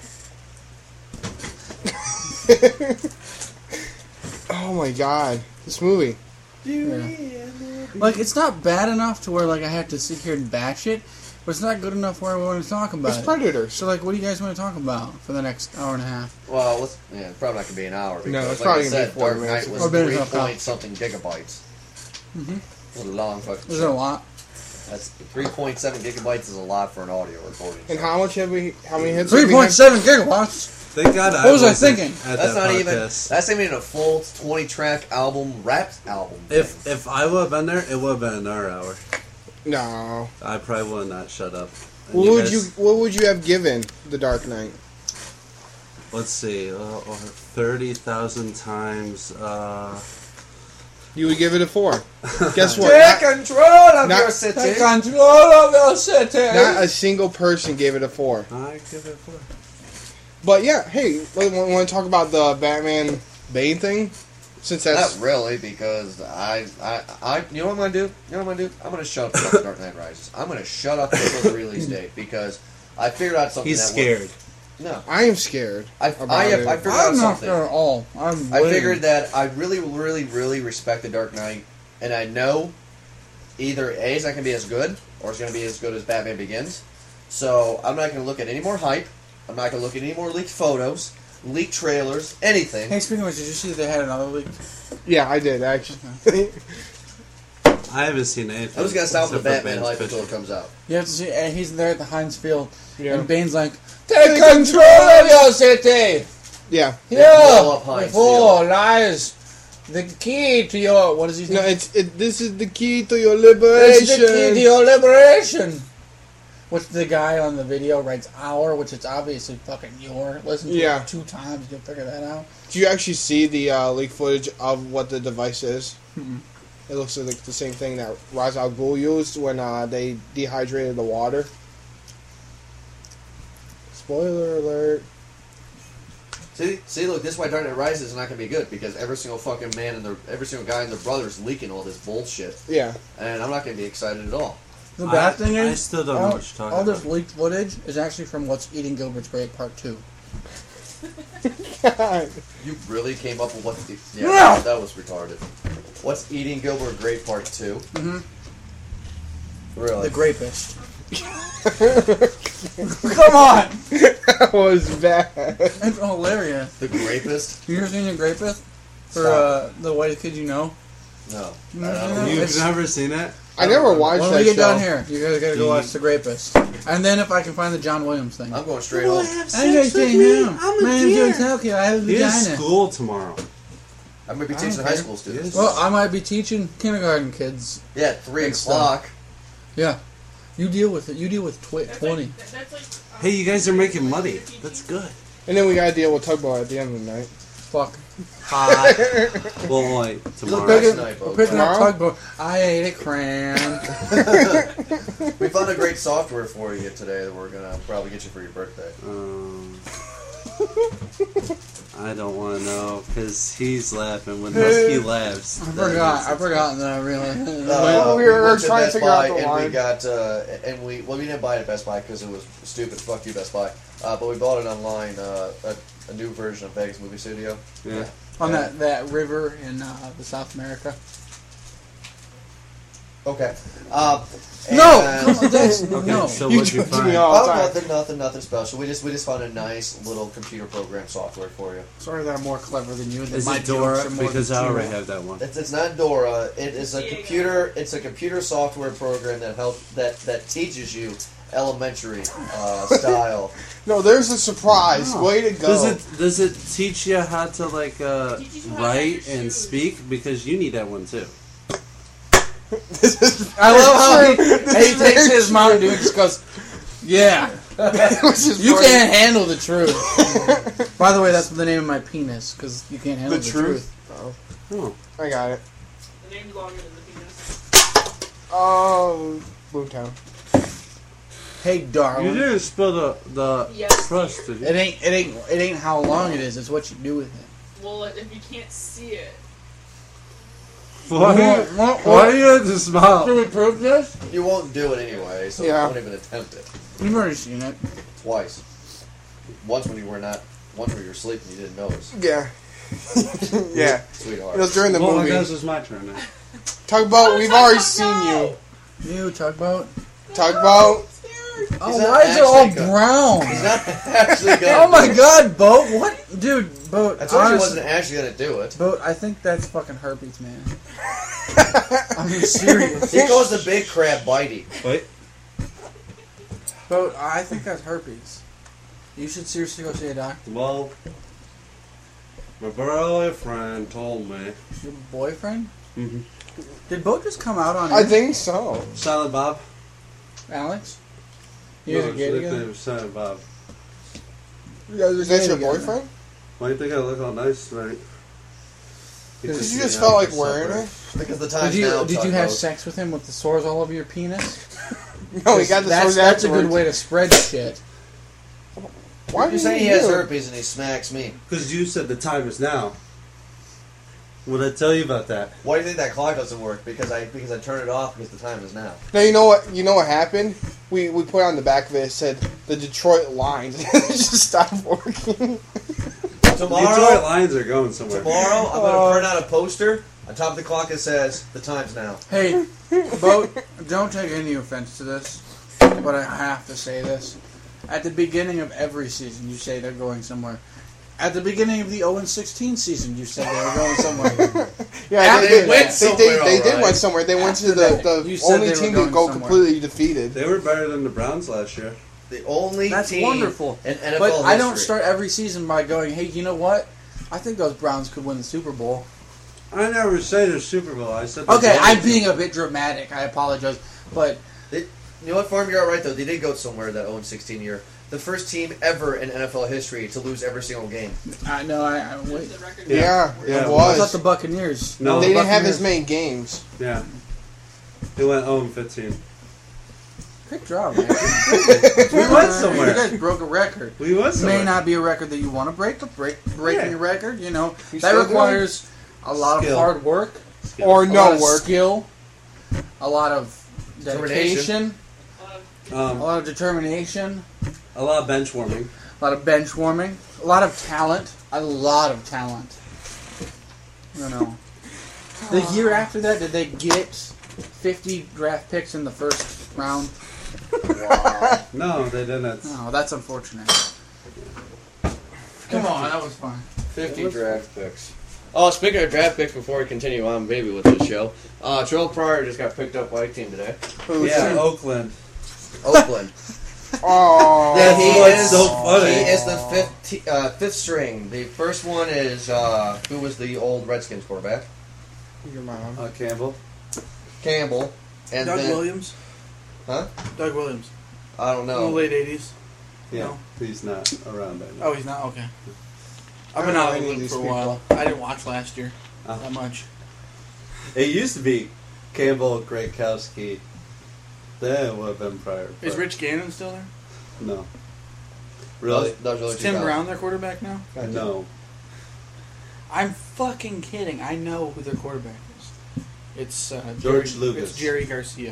Oh my god, this movie. Yeah. Like, it's not bad enough to where like I have to sit here and bash it, but it's not good enough where I want to talk about It's it. Predators. So, like, what do you guys want to talk about for the next hour and a half? Well, let's, yeah, it's probably not gonna be an hour. Because, No, it's like probably I gonna be said, forty Dark minutes. Knight was Or better three than point that. something gigabytes. Mm-hmm. It was a long fucking. Is it a lot? That's three point seven gigabytes is a lot for an audio recording. And so. how much have we? How many hits? have Three we point had? seven gigawatts. Thank God I What was I wasn't thinking? At That's that not even. podcast. That's not even a full twenty track album, rap album. If thing. if I would have been there, it would have been another hour. No. I probably would have not shut up. And What would guys- you? What would you have given The Dark Knight? Let's see, uh, or thirty thousand times. Uh, You would give it a four. Guess what? Take Not, control of not- your city. Take control of your city. not a single person gave it a four. I give it four. But yeah, hey, want to talk about the Batman Bane thing? Since that's Not really, because I, I, I, you know what I'm gonna do? You know what I'm gonna do? I'm gonna shut up about Dark Knight Rises. I'm gonna shut up until the release date because I figured out something. He's that scared. Would, no, I am scared. I, about I, have, it. I figured out I'm not something. there at all. I'm I waiting. figured that I really, really, really respect the Dark Knight, and I know either A, it's not going to be as good, or it's going to be as good as Batman Begins. So I'm not going to look at any more hype. I'm not going to look at any more leaked photos, leaked trailers, anything. Hey, speaking of which, did you see they had another leak? Yeah, I did actually. I haven't seen anything. I'm just going to stop with the except for Batman Bane's hype until it picture. comes out. You have to see, and he's there at the Heinz Field, Yeah. and Bane's like, "Take control of your city. Yeah. blow Here, up Heinz before lies the key to your what is he? No, saying? it's it. This is the key to your It's liberation. the key to your liberation." Which the guy on the video writes "our," which it's obviously fucking your. Listen to Yeah. it two times, you'll figure that out. Do you actually see the uh, leak footage of what the device is? Mm-mm. It looks like the same thing that Ra's al Ghul used when uh, they dehydrated the water. Spoiler alert. See, see, look, this is why Dark Knight Rises is not going to be good, because every single fucking man and their, every single guy and their brother's leaking all this bullshit, Yeah. and I'm not going to be excited at all. The bad I- thing is, I still don't know all, what you're talking all this about. leaked footage is actually from What's Eating Gilbert's Grape Part Two. You really came up with what? The, yeah, No! that, that was retarded. What's Eating Gilbert Grape Part Two? Mm-hmm. Really? The Grapist. Come on, That was bad. it's hilarious. The Grapist? You ever seen The Grapist? For Stop. uh, the whitest kid you know. No. You I never don't seen know. that? You've It's- never seen it? I never watched When that we get show. down here, you guys gotta Do go you- watch The Rapist. And then if I can find the John Williams thing. I'm going straight home. I'm going to stay home. My name's Joe Tokyo. I have a He has vagina. school tomorrow. I'm going to be I teaching don't high care. school students. Yes. Well, I might be teaching kindergarten kids. Yeah, at three And o'clock. Yeah. You deal with it. You deal with twi- That's twenty. Like, that- that's like, um, Hey, you guys are making money. That's good. And then we gotta deal with Tugboat at the end of the night. Fuck. Hot. Well, like Look tomorrow. back- Picking, night, we're folks. picking up Tomorrow? tugboat. I ate a cram. We found a great software for you today that we're going to probably get you for your birthday. Um, I don't want to know because he's laughing when he laughs. I that forgot. makes I it forgot that I realized. Uh, we were went to trying to Best figure out Buy the and we line. got uh, and we well we didn't buy it at Best Buy because it was stupid. Fuck you, Best Buy. Uh, but we bought it online. Uh, a, a new version of Vegas Movie Studio. Yeah. On that, that river in uh, the South America. Okay. Uh, No! and- That's, Okay, no. so You what'd you do it to me find? all Oh, the time. nothing, nothing, nothing special. We just we just found a nice little computer program software for you. Sorry that I'm more clever than you. That Is my it Dora? jokes are more Because than I already zero. have that one. It's, it's not Dora. It is a Yeah, computer. It's a computer software program that help that that teaches you elementary uh, style. No, there's a surprise. Oh. Way to go. Does it does it teach you how to like uh, Teaches you how to write tie your and shoes. speak? Because you need that one too. This is I love how he, true. This he is takes very his true. Mountain Dew and just goes, yeah. Which is You funny. can't handle the truth. By the way, that's the name of my penis, because you can't handle The the, truth. truth. Oh, I got it. the name's longer than the penis. Oh, Boomtown. Hey, you darling. didn't spill the the Yes, crust, did you? It ain't, it ain't, it ain't how long it is. It's what you do with it. Well, if you can't see it, Why, What- why do you have to smile? Should we prove this? You won't do it anyway, so Yeah. don't even attempt it. You've already seen it. Twice. Once when you were not. Once when you were sleeping, you didn't notice. Yeah. Yeah. Sweetheart. It was during the Well, movie. I guess it's my turn now. Tugboat, we've already seen you. You, tugboat. Tugboat. Oh, He's not why is it all actually go- brown? He's not actually gonna Oh my do it. god, Boat! What? Dude, Boat. I told you he honestly- wasn't actually gonna do it. Boat, I think that's fucking herpes, man. I'm serious. He goes the big crab bitey. Wait. Boat, I think that's herpes. You should seriously go see a doctor. Well, my boyfriend told me. Your boyfriend? Mm-hmm. Did Boat just come out on I you? think so. Silent Bob. Alex? You guys are gay his together? nickname is Silent Bob. You guys are Is that gay your together. boyfriend? Why do you think I look all nice tonight? Because you just felt like wearing it? Because the time's Did you now. did you have tugboat. sex with him with the sores all over your penis? No, he got the that's, sores that's a good afterwards. way to spread shit. Why You're do saying you he has do? herpes and he smacks me. Because you said the time is now. What did I tell you about that? Why do you think that clock doesn't work? Because I because I turned it off because the time is now. Now you know what? You know what happened? We we put on the back of it. It said the Detroit Lions. It just stopped working. Tomorrow, Detroit Lions are going somewhere. tomorrow I'm Uh, gonna print out a poster. On top of the clock it says the time's now. Hey, Boat, don't take any offense to this, but I have to say this. At the beginning of every season, you say they're going somewhere. At the beginning of the oh and sixteen season, you said they were going somewhere. Yeah, After they, that- went They somewhere. did- They, they did did went somewhere. They went to After the, that, the you said only they were team to going go somewhere. completely defeated. They were better than the Browns last year. The only That's team wonderful. in N F L But history. I don't start every season by going, hey, you know what? I think those Browns could win the Super Bowl. I never said the Super Bowl. I said the Okay, Browns. I'm being a bit dramatic. I apologize. But You know what, Farm? You're right though. They did go somewhere that oh and sixteen year. The first team ever in N F L history to lose every single game. I know I, I wait. The record Yeah, Yeah, it it I was. thought the Buccaneers. No, they the didn't have as Buccaneers. many games. Yeah. They went oh and fifteen. Good job, man. We went somewhere. You guys broke a record. We went somewhere. May not be a record that you want to break, but break, breaking Yeah. a record, you know, You that still requires a lot Skill. of hard work, Or a no lot of work. skill, a lot of dedication, Determination. a Um, lot of determination, a lot of bench warming. a lot of bench warming, a lot of talent, a lot of talent. You know. The year after that, did they get fifty draft picks in the first round? No, they didn't. Oh, that's unfortunate. Come on, that was fun. fifty draft picks. Oh, speaking of draft picks, before we continue on, maybe with this show, uh, Terrell Pryor just got picked up by a team today. Who Yeah, said- Oakland. Oakland. Oh, Yeah, he what's is. so funny. He is the fifth t- uh, fifth string. The first one is uh, who was the old Redskins quarterback? your mom. Uh, Campbell. Campbell. And Doug then, Williams. Huh? Doug Williams. I don't In the know. late eighties. Yeah, No. he's not around right now. Oh, he's not? Okay. I I've been don't out know of any the of loop these for a people. while. I didn't watch last year Uh, that much. It used to be Campbell, Gronkowski. Then it would have been Pryor. Is but Rich Gannon still there? No. That Really? was, that was really Is Tim two thousand. Brown their quarterback now? No. I'm fucking kidding. I know who their quarterback is. It's uh, George Jerry, Lucas. It's Jerry Garcia.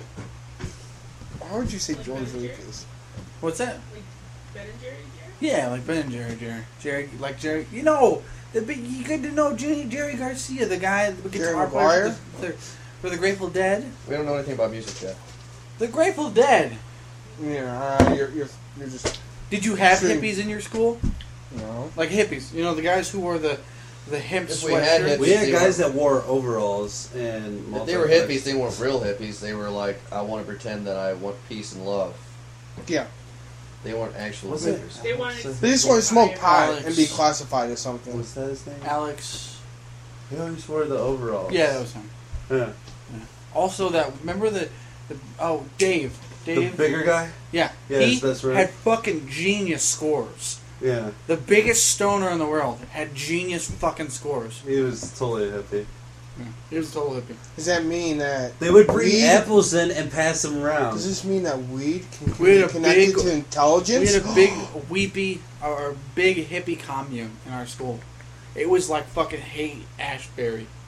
Why would you say George Lucas? What's that? Ben and Jerry? Yeah, like Ben and Jerry, Jerry, Jerry, like Jerry. You know, the big. You get to know Jerry, Jerry Garcia, the guy, the Jerry guitar player Maguire? for the, for the Grateful Dead. We don't know anything about music yet. The Grateful Dead. Yeah, uh, you're, you're you're just Did you have Sure. hippies in your school? no. Like hippies, you know, the guys who wore the the hemp If we had sweatshirts. hippies- We had They guys were- that wore overalls and. If they were hippies, they weren't real hippies. They were like, I want to pretend that I want peace and love. Yeah, They weren't actual Was it? hippies. They wanted they just want to smoke pot Alex. and be classified as something. Was that his name? Alex. He always wore the overalls. Yeah, that was him. Yeah. Also, that remember the, the oh Dave, Dave, The bigger guy? yeah, Yeah, he his best friend. had fucking genius scores. Yeah. The biggest stoner in the world had genius fucking scores. He was totally a hippie. Yeah. He was a total hippie. Does that mean that They would bring weed, apples in and pass them around. Does this mean that weed can We had be a connected big- to intelligence? We had a big weepy or big hippie commune in our school. It was like fucking Haight Ashbury.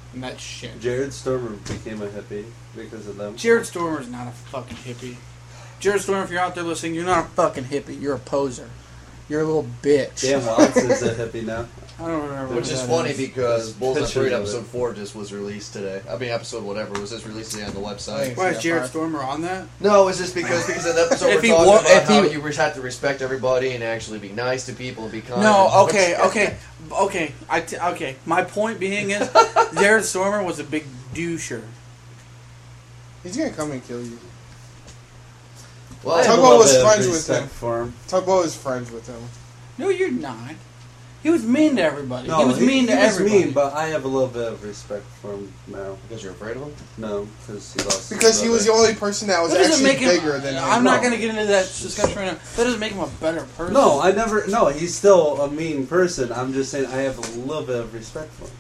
And that's shit. Jared Stormer became a hippie because of them. Jared Stormer's not a fucking hippie. Jared Stormer, if you're out there listening, you're not a fucking hippie. You're a poser. You're a little bitch. Dan Wallace is a hippie now. I don't remember. Which what is that funny is. because Bulls on Pictures Parade of episode it. four just was released today. I mean, episode whatever was just released today on the website. Why is Jared Stormer on that? No, it's just because because in the episode If we're he talking wa- about if how he- you have to respect everybody and actually be nice to people and be kind. No, okay, okay, okay. I t- okay. My point being is, Jared Stormer was a big doucher. He's gonna come and kill you. Well, I have a Tugboat little was bit of friends with respect him. For him. Tugboat was friends with him. No, you're not. He was mean to everybody. No, he was mean to he was everybody. mean, but I have a little bit of respect for him now. because you're afraid of him. No, because he lost. his Because he was the brother. only person that was That doesn't actually make him. bigger than him. I'm not No. going to get into that discussion right now. That doesn't make him a better person. No, I never. No, he's still a mean person. I'm just saying I have a little bit of respect for him.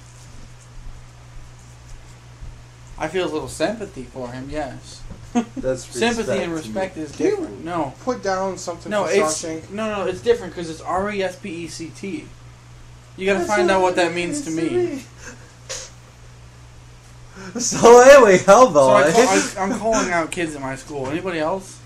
I feel a little sympathy for him. Yes. That's Sympathy and respect respect to me. is different. No. Put down something No, for it's Shawshank. no, no. It's different because it's R E S P E C T. You got to find out what that means to me. So anyway, Hellboy. So I call, I, I'm calling out kids at my school. Anybody else?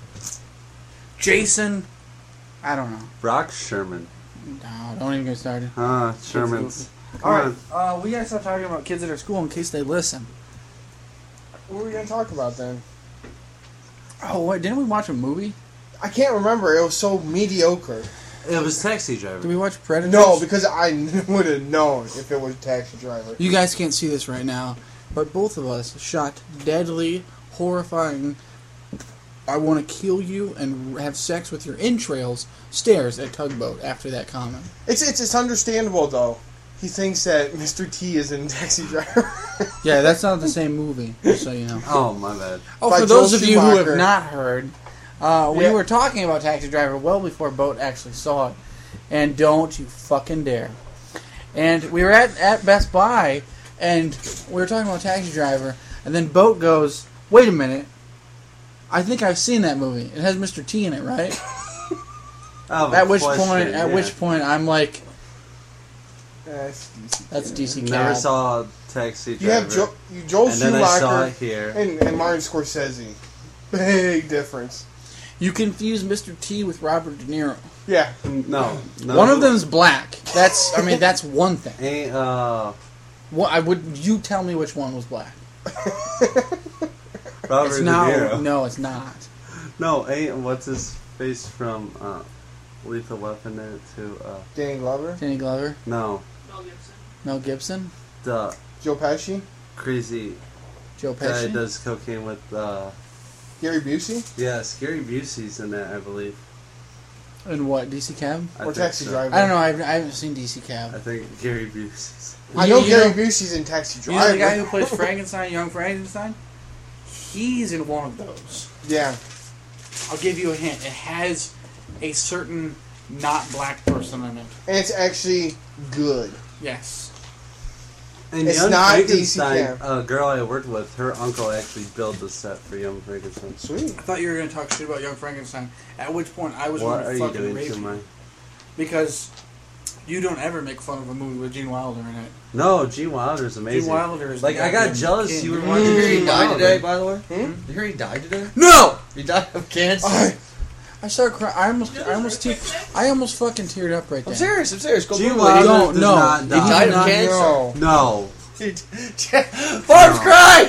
Jason. I don't know. Brock Sherman. No, don't even get started. Ah, Sherman's. Come All right, on. uh, we gotta stop talking about kids at our school in case they listen. What were we gonna talk about then? Oh, wait, didn't we watch a movie? I can't remember. It was so mediocre. It was Taxi Driver. Did we watch Predators? No, because I would have known if it was Taxi Driver. You guys can't see this right now, but both of us shot deadly, horrifying, I want to kill you and have sex with your entrails stares at Tugboat after that comment. It's it's it's understandable though. He thinks that Mister T is in Taxi Driver. Yeah, that's not the same movie, just so you know. Oh, my bad. Oh, By for those Joel of you who Schumacher. have not heard, uh, we Yeah. were talking about Taxi Driver well before Boat actually saw it. And don't you fucking dare. And we were at, at Best Buy, and we were talking about Taxi Driver, and then Boat goes, wait a minute, I think I've seen that movie. It has Mister T in it, right? Oh, At which question, point, at yeah. which point, I'm like, That's D C. that's D C Never Cab. saw Taxi Driver. You have jo- you, Joel and then I saw Schumacher it here. and, and Martin Scorsese. Big difference. You confuse Mister T with Robert De Niro. Yeah. No, no. One of them's black. That's, I mean, that's one thing. Ain't, uh, What I would you tell me which one was black? Robert It's De not. Niro. No, it's not. No, ain't, what's his face from, uh, Lethal Weapon there, too, uh, Danny Glover. Danny Glover, no, Mel Gibson. Mel Gibson, the Joe Pesci. crazy Joe guy that Pesci. does cocaine with, uh, Gary Busey. yeah, Scary Busey's in that, I believe. And what? D C Cab? I Or think Taxi so. Driver. I don't know. I've, I haven't seen D C I Cab. think Gary Busey's. I You- know you Gary know- Busey's in Taxi You Driver. know the guy who plays Frankenstein, young Frankenstein? He's in one of those. Yeah. I'll give you a hint. It has a certain not black person in it. And it's actually good. Yes. And It's Young not D C Frankenstein, Cab. a girl I worked with, her uncle actually built the set for Young Frankenstein. Sweet. I thought you were going to talk shit about young Frankenstein. At which point I was What going are to you fucking doing rape to you. my... Because you don't ever make fun of a movie with Gene Wilder in it. No, Gene Wilder's amazing. Gene Wilder is Like, the I got goddamn jealous king. you were Did watching you hear he Gene died Wilder. today, by the way? Hmm? Did you hear he died today? No! He died of cancer. I, I started crying. I almost, I almost, te- I almost fucking teared up right there. I'm serious. I'm serious. Go Gene Google it. Wilder Don't, does no. not He die. He died of not- cancer. no. No. Barb's crying.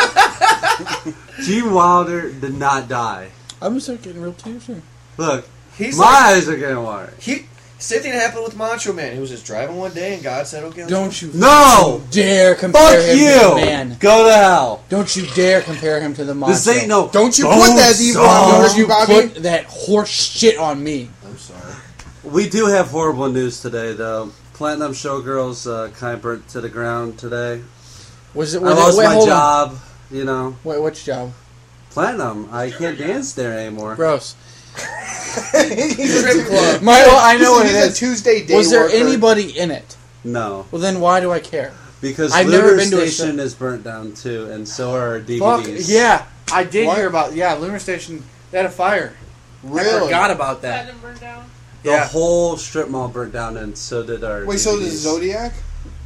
Gene Wilder did not die. I'm gonna start getting real tears here. Look, He's my like, eyes are getting watery. he. Same thing happened with Macho Man. He was just driving one day, and God said, "Okay." let's Don't you No! dare compare Fuck him to the you! man. Go to hell. Don't you dare compare him to the monster. This ain't no... Don't you Bone put that evil Saw. on Don't you Bobby. put that horse shit on me. I'm sorry. We do have horrible news today, though. Platinum Showgirls uh, kind of burnt to the ground today. Was it? I Was lost it wait, my hold job, you know. On. Wait, which job? Platinum. I can't dance there anymore. Gross. Strip club. My, well, I know what He's it a is. Tuesday day Was there worker. anybody in it? No. Well, then why do I care? Because I've Lunar never been to a Station show- is burnt down, too, and so are our D V Fuck Ds. yeah, I did What? hear about. Yeah, Lunar Station. They had a fire. I Really? forgot about that. Platinum burned down. The Yeah. whole strip mall burnt down, and so did our Wait, D V Ds. so does Zodiac?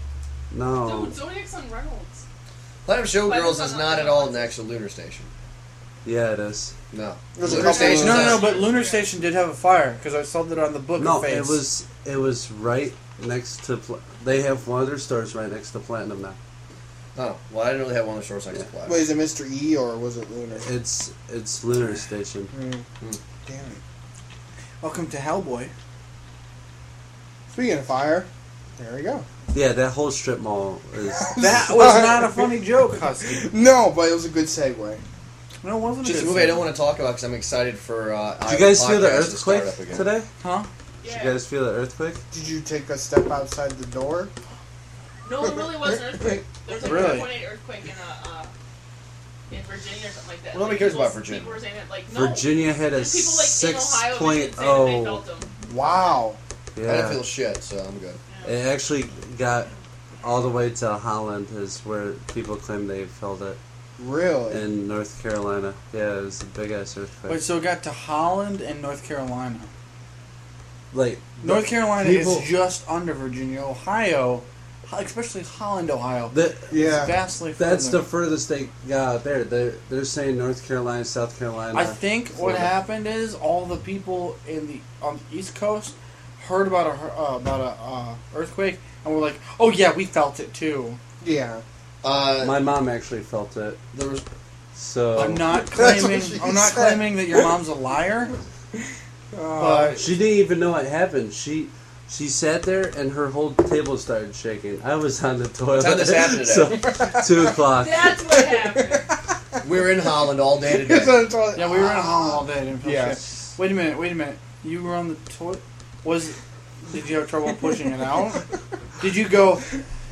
No. Dude, Zodiac's on Reynolds. Planet of Showgirls Planet's is on not the- at all next to Lunar Station. Yeah, it is. No. There's a Lunar couple- Station's No, no, no, on- but Lunar Station did have a fire because I saw that on the book No, of Face. it was it was right next to. Pl- they have one of their stores right next to Platinum now. Oh, well, I didn't really have one of the shorts next to Platinum. Wait, is it Mister E or was it Lunar? It's it's Lunar Station. Mm. Damn it. Welcome to Hellboy. Speaking of fire, there we go. Yeah, that whole strip mall is. That was not a funny joke, Husky. No, but it was a good segue. No, it wasn't. Just a a good movie I thing. don't want to talk about because I'm excited for. Uh, Did you guys Iowa feel the podcast to start earthquake up again. today? Huh? Did Yeah. you guys feel the earthquake? Did you take a step outside the door? No, it really was an earthquake. There was like Really? a three point eight earthquake in uh, uh, in Virginia or something like that. Well, nobody Like, cares people- about Virginia. People were saying that, like, no. Virginia had a There's people like in six Ohio, point Michigan saying that they oh. felt them. Wow. I didn't Yeah, feel shit, so I'm good. it actually got all the way to Holland, is where people claim they felt it Really? in North Carolina. Yeah, it was a big ass earthquake. Wait, so it got to Holland and North Carolina. like North Carolina people- is just under Virginia. Ohio, especially Holland, Ohio, the, Yeah. is vastly that's further. the furthest they got out there. They're they're saying North Carolina, South Carolina. I think what Florida. happened is all the people in the on the East Coast heard about a hur- uh, about a uh, earthquake and were like, "Oh yeah, we felt it too." Yeah. Uh, My mom actually felt it. there was So I'm not That's what claiming. she I'm not said. claiming that your mom's a liar. Uh, But she didn't even know what happened. She she sat there and her whole table started shaking. I was on the toilet. time this happened today? So, two o'clock. That's what happened. we were in Holland all day today. yeah, we were in Holland all day. I didn't feel Yeah. shit. Wait a minute. Wait a minute. You were on the toilet. Was did you have trouble pushing it out? Did you go?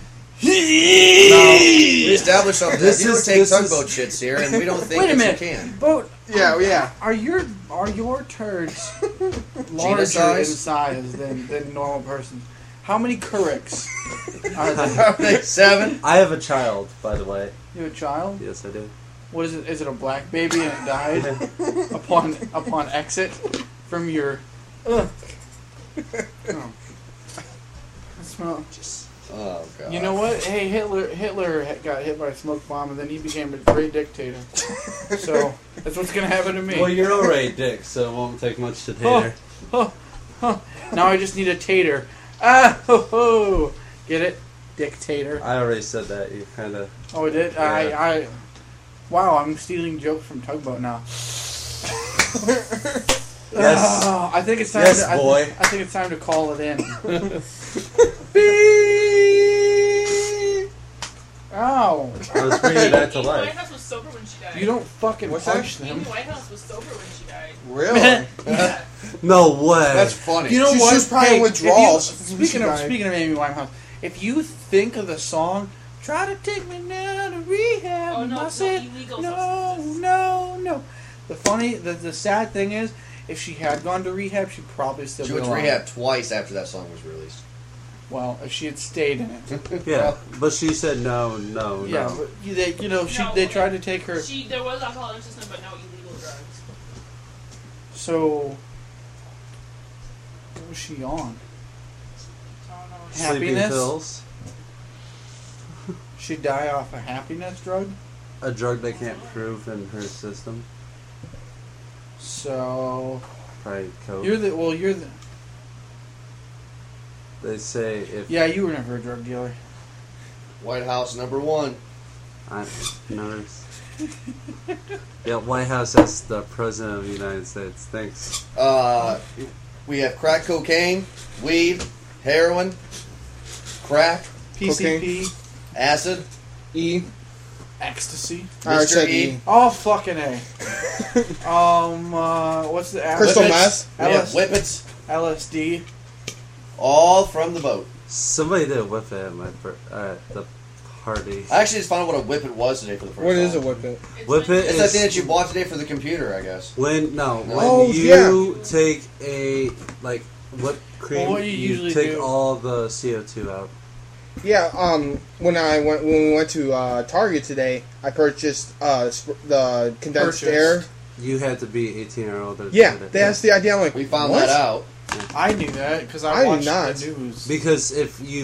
We established something. This you don't is- take this is- tugboat shits here, and we don't think Wait a that minute. you can. Boat. Yeah, yeah. Are your are your turds larger size? in size than than normal persons? How many Courics are there? Like seven. I have a child, by the way. You have a child? Yes, I do. What is it? Is it a black baby and it died upon upon exit from your? Ugh. Oh. I smell. Oh god. You know what? Hey, Hitler Hitler ha- got hit by a smoke bomb and then he became a great dictator. So that's what's gonna happen to me. Well, you're already dick, so it won't take much to Oh, tater. oh, oh. Now I just need a tater. Ah, ho, ho. Get it? Dictator. I already said that. You kind of. Oh, it did? Yeah. I, I. Wow, I'm stealing jokes from Tugboat now. Yes. Ah, I think it's time. Yes, to, I, boy. I think it's time to call it in. Ow! I was bringing that to Amy life. Winehouse was sober when she died. You don't fucking What's punch Amy them. Winehouse was sober when she died. Really? Yeah. No way. That's funny. You know She- what? she was probably Hey, in if withdrawals you- when she Speaking of died. speaking of Amy Winehouse, if you think of the song "Try to Take Me Down to Rehab," Oh, no, I no said, illegal no, substances. no, no. The funny, the, the sad thing is, if she had gone to rehab, she'd probably still She be went to alive. rehab twice after that song was released. Well, if she had stayed in it, Yeah, but she said no, no, yeah. no. But you- they, you know, she No, they tried to take her. She there was alcohol in her system, but no illegal drugs. So, what was she on? So, I don't know. Sleeping Happiness? pills, She'd die off a happiness drug. a drug they can't prove in her system. So Probably coke. you're the well, you're the They say if yeah. You were never a drug dealer. White House number one. I noticed. Yeah, White House as the president of the United States. Thanks. Uh, we have crack cocaine, weed, heroin, crack, P C P, acid, E. ecstasy. I already said Mister E. E. Oh fucking a. um, uh, what's the Crystal Whippets. meth. We have L S- whippets, L S D. all from the boat. Somebody did a whip it at my fir- uh, at the party. I actually just found out what a whippet was today for the first What time. is a whippet? It's Whip like- it It's that is thing that you bought today for the computer, I guess. when no when Oh, you take a like whipped cream. Well, what you usually take do- all the C O two out. Yeah. Um. When I went when we went to uh, Target today, I purchased uh sp- the condensed Purchased. air. You had to be eighteen or older. to Yeah, get it. that's the idea. I'm like, We found what? that out. I knew that because I I did watched not. the news. Because if you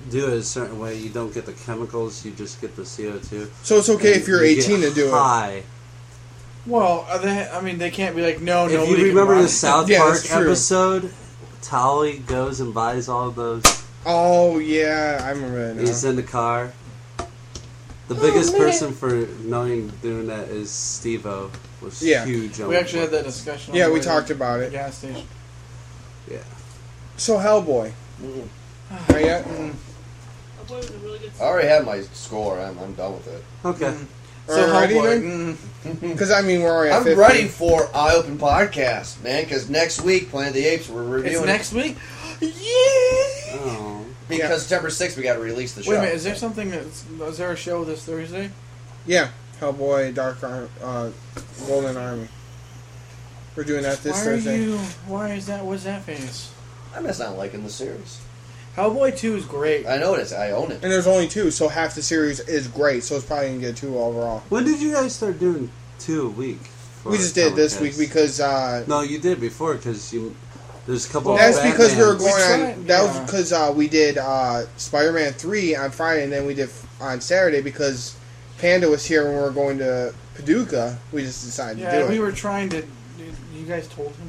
do it a certain way, you don't get the chemicals. You just get the C O two. So it's okay And if you're you eighteen get to do it. high. Well, are they, I mean, they can't be like, no, If nobody you can remember buy the it. South Yeah, Park that's true. episode, Tolly goes and buys all those. Oh yeah, I remember that now. He's in the car. The Oh, biggest man. person for knowing doing that is Steve-O. Was Yeah. huge. On We actually had that discussion. on Yeah, the we way talked to about the it. gas station. Yeah. So Hellboy. Mm-mm. Not yet? Mm. Oh boy, it was a really good. I already have my score. I'm, I'm done with it. Okay. Mm. So Already Hellboy. then? Mm, Because I mean, we're already at I'm fifty. ready for Eye Open Podcast, man, because next week, Planet of the Apes, we're reviewing it's it. next week? Yeah! Oh. Because Yeah. September sixth, we got to release the show. Wait a minute, is there something that's. Is there a show this Thursday? Yeah, Hellboy, Dark Arm, uh, Golden Army. We're doing that this why Thursday. are you. Why is that. What's that face? I'm just not liking the series. Hellboy two is great. I know it is. I own it. And there's only two, so half the series is great. So it's probably gonna get two overall. When did you guys start doing two a week? for We just did Comic this Cast? week because uh, No, you did before because you. There's a couple. that's of because we were Batmans. going on. tried, That yeah. was because uh, we did uh, Spider-Man three on Friday, and then we did on Saturday because Panda was here when we were going to Paducah. We just decided to Yeah, do we it. were trying to. You guys told him?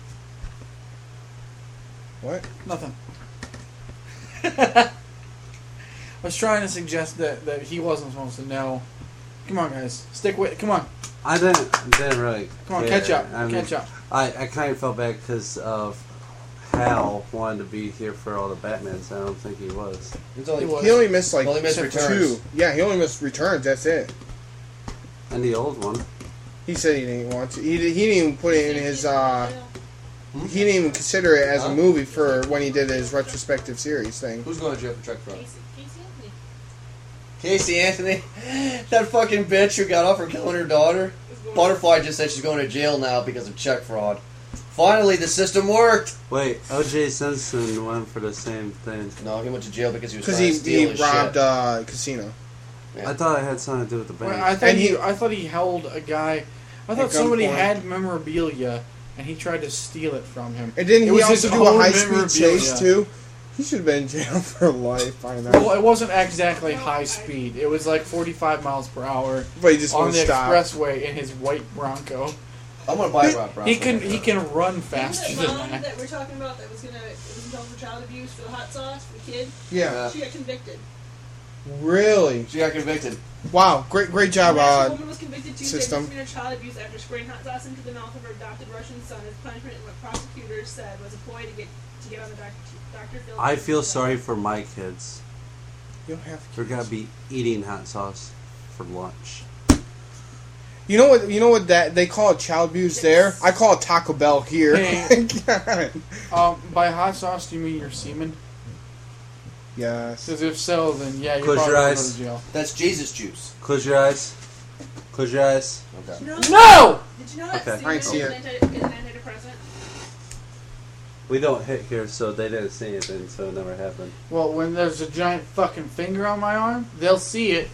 What? Nothing. I was trying to suggest that, that he wasn't supposed to know. Come on, guys. Stick with. Come on. I didn't. Didn't really. Come on, care. catch up. I mean, Catch up. I, I kind of felt bad because of Hal wanted to be here for all the Batmans. I don't think he was. It's only, He was. He only missed like Only missed except returns. two. Yeah, he only missed returns. That's it. And the old one. He said he didn't want to. He, he didn't even put it in his. Uh, he didn't even consider it as a Huh? movie for when he did his retrospective series thing. Who's going to jail for check fraud? Casey, Casey Anthony. Casey Anthony, that fucking bitch who got off for killing her daughter. Was going Butterfly just said she's going to jail now because of check fraud. Finally, the system worked. Wait, O J Simpson went for the same thing. No, he went to jail because he was Because trying he, to steal he his robbed shit. uh, a casino. Yeah. I thought it had something to do with the bank. Well, I thought And he, he- I thought he held a guy. I thought At somebody gunpoint. had memorabilia and he tried to steal it from him. And didn't It he was also his do a own high speed memorabilia. chase too? He should have been in jail for life by now. Well, it wasn't exactly high speed. It was like forty-five miles per hour But he just on won't the stop. expressway in his white Bronco. I'm going to buy a Rock Bronco. He can he can run faster Remember that than mom that. that we're talking about that was gonna it was in trouble for child abuse for the hot sauce for the kid? Yeah. She got convicted. Really? She got convicted. Wow. Great, great job, The uh, woman was convicted Tuesday system. of misdemeanor child abuse after spraying hot sauce into the mouth of her adopted Russian son as punishment in what prosecutors said was a ploy to get to get on the Doctor Doctor Phil. I feel sorry for my kids. You don't have They're gonna be eating hot sauce for lunch. You know what? You know what that they call it child abuse there. I call it Taco Bell here. Hey. God. Um, by hot sauce, do you mean your semen? Yes. Because if so, then yeah, you're Close probably your going to eyes. go to jail. That's Jesus juice. Close your eyes. Close your eyes. Okay. Did you know, No! Did you know that Okay. semen I is see an, it. anti- is an antidepressant? We don't hit here, so they didn't see anything, so it never happened. Well, when there's a giant fucking finger on my arm, they'll see it.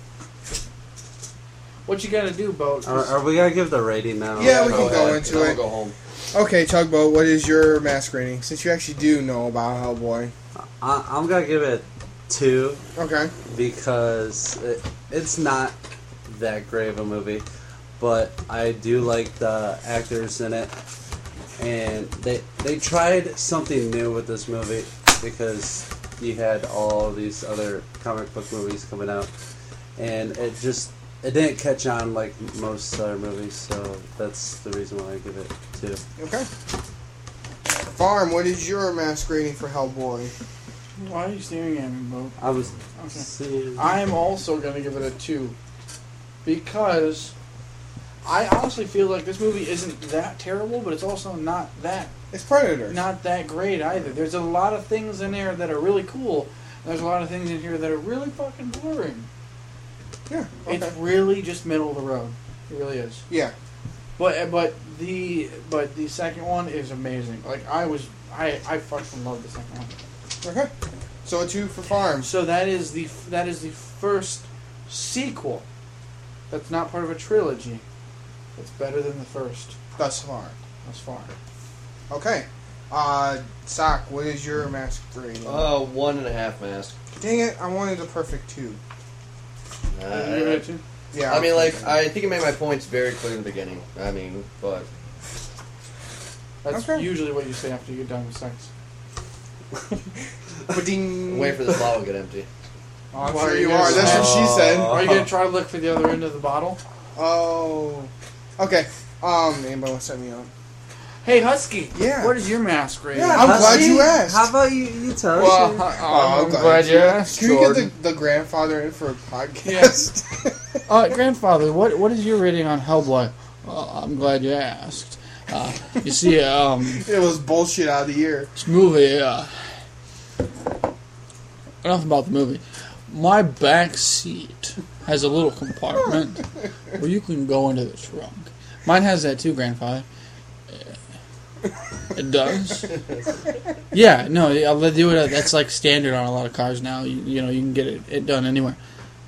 What you gotta do, Boat? Are, are we gonna give the rating now? Yeah, we can go ahead. into I'll it. go home. Okay, Tugboat, what is your mask rating? Since you actually do know about Hellboy. I, I'm gonna give it two Okay. because it, it's not that great of a movie, but I do like the actors in it, and they they tried something new with this movie because you had all these other comic book movies coming out, and it just it didn't catch on like most other movies, so that's the reason why I give it two. Okay. Farm, what is your mask rating for Hellboy? Why are you staring at me, Boat? I was Okay. seeing. I am also gonna give it a two because I honestly feel like this movie isn't that terrible, but it's also not that It's Predator. not that great either. There's a lot of things in there that are really cool. And there's a lot of things in here that are really fucking boring. Yeah. Okay. It's really just middle of the road. It really is. Yeah. But but the but the second one is amazing. Like I was I I fucking love the second one. Okay. So a two for Farm. So that is the that is the first sequel that's not part of a trilogy. That's better than the first Thus far. thus far. Okay. Uh, Sock, what is your mask rating? Oh, one and a half mask. Dang it, I wanted a perfect two. Uh, You ready to? Yeah. I mean, like, I think I made my points very clear in the beginning. I mean, but That's Okay. usually what you say after you get done with sex. Ba-ding. wait for this bottle to get empty. Oh, I'm Why sure are you you are. guys- That's what she said. Are you gonna try to look for the other end of the bottle? Oh. Okay. Um, anybody want to set me up? Hey, Husky. Yeah. What is your mask rating? Yeah, I'm glad you asked. How about you, you tell Well, us? uh, I'm glad you asked, Can we Jordan. get the, the grandfather in for a podcast? Uh, grandfather, what what is your rating on Hellboy? Well, I'm glad you asked. Uh, you see, um, It was bullshit out of the year. this movie, uh, enough about the movie. My back seat has a little compartment where you can go into the trunk. Mine has that too, grandfather. Uh, It does. Yeah, no, I'll do it. That's like standard on a lot of cars now. You, you know, you can get it, it done anywhere.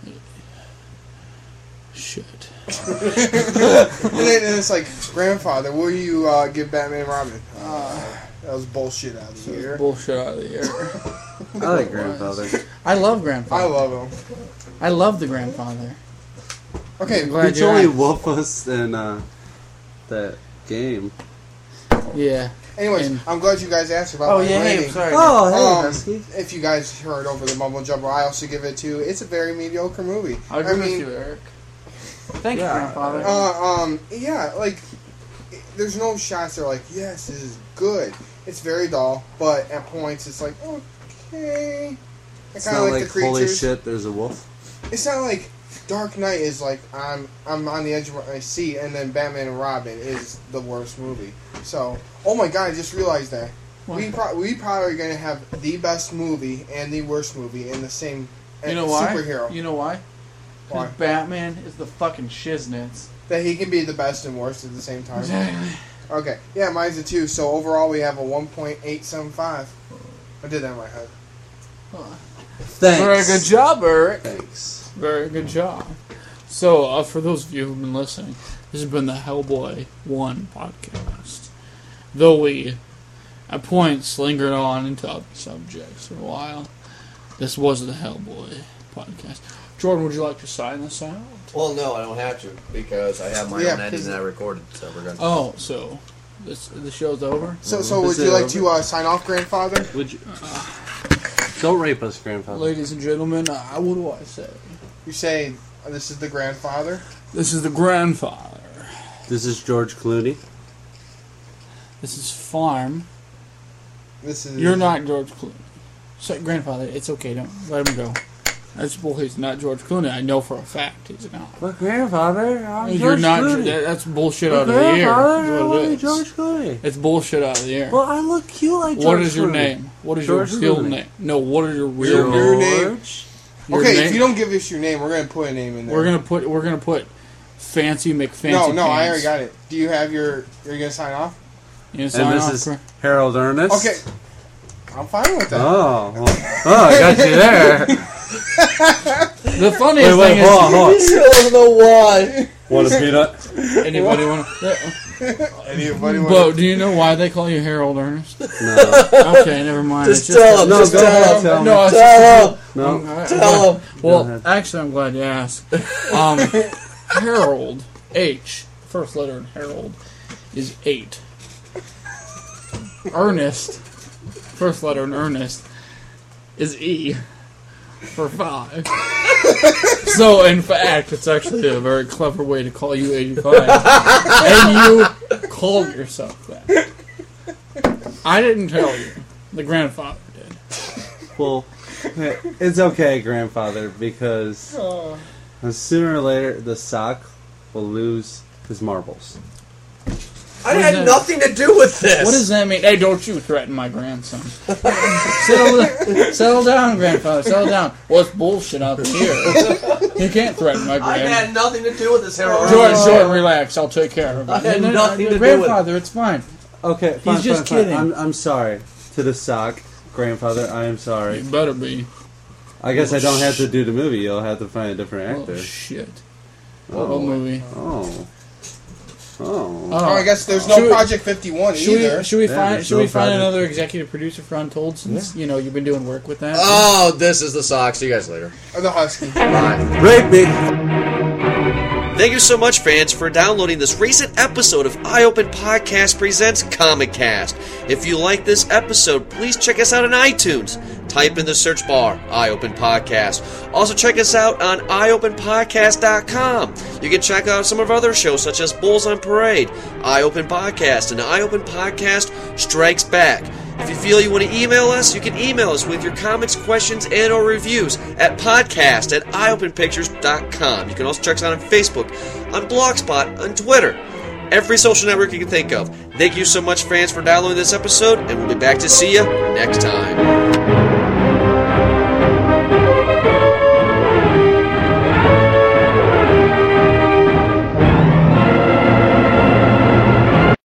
Shit. and, then, and it's like, grandfather, will you uh, give Batman and Robin? Uh, that was bullshit out of the year. Bullshit out of the air. I like grandfather. I love grandfather. I love him. I love the grandfather. Okay, I'm glad It's you're only right. Wolfus in uh, that game. Yeah. Anyways, And- I'm glad you guys asked about Oh my yeah, hey, rating. sorry. Oh, hey, Um, Husky. if you guys heard over the mumble jumble, I also give it to. It's a very mediocre movie. I agree mean, with you, Eric. Thank Yeah. you, grandfather. Uh, um, yeah, like, it- there's no shots that are like, yes, this is good. It's very dull, but at points it's like, okay. I It's kind not of like, like, the creatures. holy shit, there's a wolf. It's not like Dark Knight is like I'm I'm on the edge of my seat, and then Batman and Robin is the worst movie. So, oh my god, I just realized that we pro- we probably are gonna have the best movie and the worst movie in the same you know uh, why? superhero. You know why? Why? Because Batman is the fucking shiznits. That he can be the best and worst at the same time. Exactly. Okay, yeah, mine's a two. So overall, we have a one point eight seven five. I did that in my head. Thanks. Very good job, Eric. Thanks. Very good job. So, uh, for those of you who've been listening, this has been the Hellboy one podcast. Though we, at points, lingered on into other subjects for a while, this was the Hellboy podcast. Jordan, would you like to sign this out? Well, no, I don't have to because I have my Yeah, own ending 'cause- that I recorded. So we're gonna. Oh, so this the show's over? So, so Is would it you like over? to uh, sign off, grandfather? Would you? Don't rape us, grandfather. Ladies and gentlemen, uh, what do I say? You say uh, this is the grandfather. This is the grandfather. This is George Clooney. This is Farm. This is You're not George Clooney. So, grandfather, it's okay. Don't let him go. That's bull. He's not George Clooney. I know for a fact he's not. But grandfather, I'm You're George not. Clooney. That, that's bullshit But out of the air. grandfather, is I what want it to be is. George Clooney. It's bullshit out of the air. Well, I look cute like George What is your Clooney. name? What is George your real Clooney. name? No, what is your real Your- name? your name. George? Your okay, name? if you don't give us your name, we're gonna put a name in there. We're gonna put. We're gonna put. Fancy McFancy. no, no, I Pants. already got it. Do you have your? You're gonna sign off? You gonna sign And this off is for- Harold Ernest. Okay, I'm fine with that. Oh, well, oh, I got you there. The funniest Wait, wait, thing hold on, hold on. is, I don't know why. Want a peanut? anybody want to? Anybody want? Bo, do you know why they call you Harold Ernest? No. Okay, never mind. Just It's tell him. No, Just go tell ahead, him. tell me. No, it's Tell just, him. No. I'm- I'm Tell glad- him. Well, Go ahead. actually, I'm glad you asked. Um, Harold H, first letter in Harold, is eight. Ernest, first letter in Ernest, is E for five. So, in fact, it's actually a very clever way to call you eighty-five. And you called yourself that. I didn't tell you. The grandfather did. Well, it's okay, grandfather, because Oh. sooner or later the sock will lose his marbles. I What is had that? nothing to do with this. What does that mean? Hey, don't you threaten my grandson. settle, settle down, grandfather. Settle down. What's bullshit out here? You can't threaten my I grandson. had nothing to do with this, Harold. Jordan, Jordan, relax. I'll take care of it. I had No, no, nothing to do with it. Grandfather, it's fine. Okay, fine, He's just fine, fine. kidding. I'm, I'm sorry to the sock, grandfather. I am sorry. You better be. I guess I don't have to do the movie. You'll have to find a different Oh, actor. shit. Oh, What movie? Oh. Oh. Oh, I guess there's no Should we- Project fifty-one Should either. we, should we Yeah, find there's should no we find project. another executive producer for Untold since you know you've been doing work with that? Oh, this is the Sox. See you guys later. Or the Husky. Bye. Rape me. Thank you so much, fans, for downloading this recent episode of Eye Open Podcast Presents Comic Cast. If you like this episode, please check us out on iTunes. Type in the search bar, Eye Open Podcast. Also check us out on eye open podcast dot com. You can check out some of our other shows such as Bulls on Parade, Eye Open Podcast, and Eye Open Podcast Strikes Back. If you feel you want to email us, you can email us with your comments, questions, and or reviews at podcast at eye open pictures dot com. You can also check us out on Facebook, on Blogspot, on Twitter, every social network you can think of. Thank you so much, fans, for downloading this episode, and we'll be back to see you next time.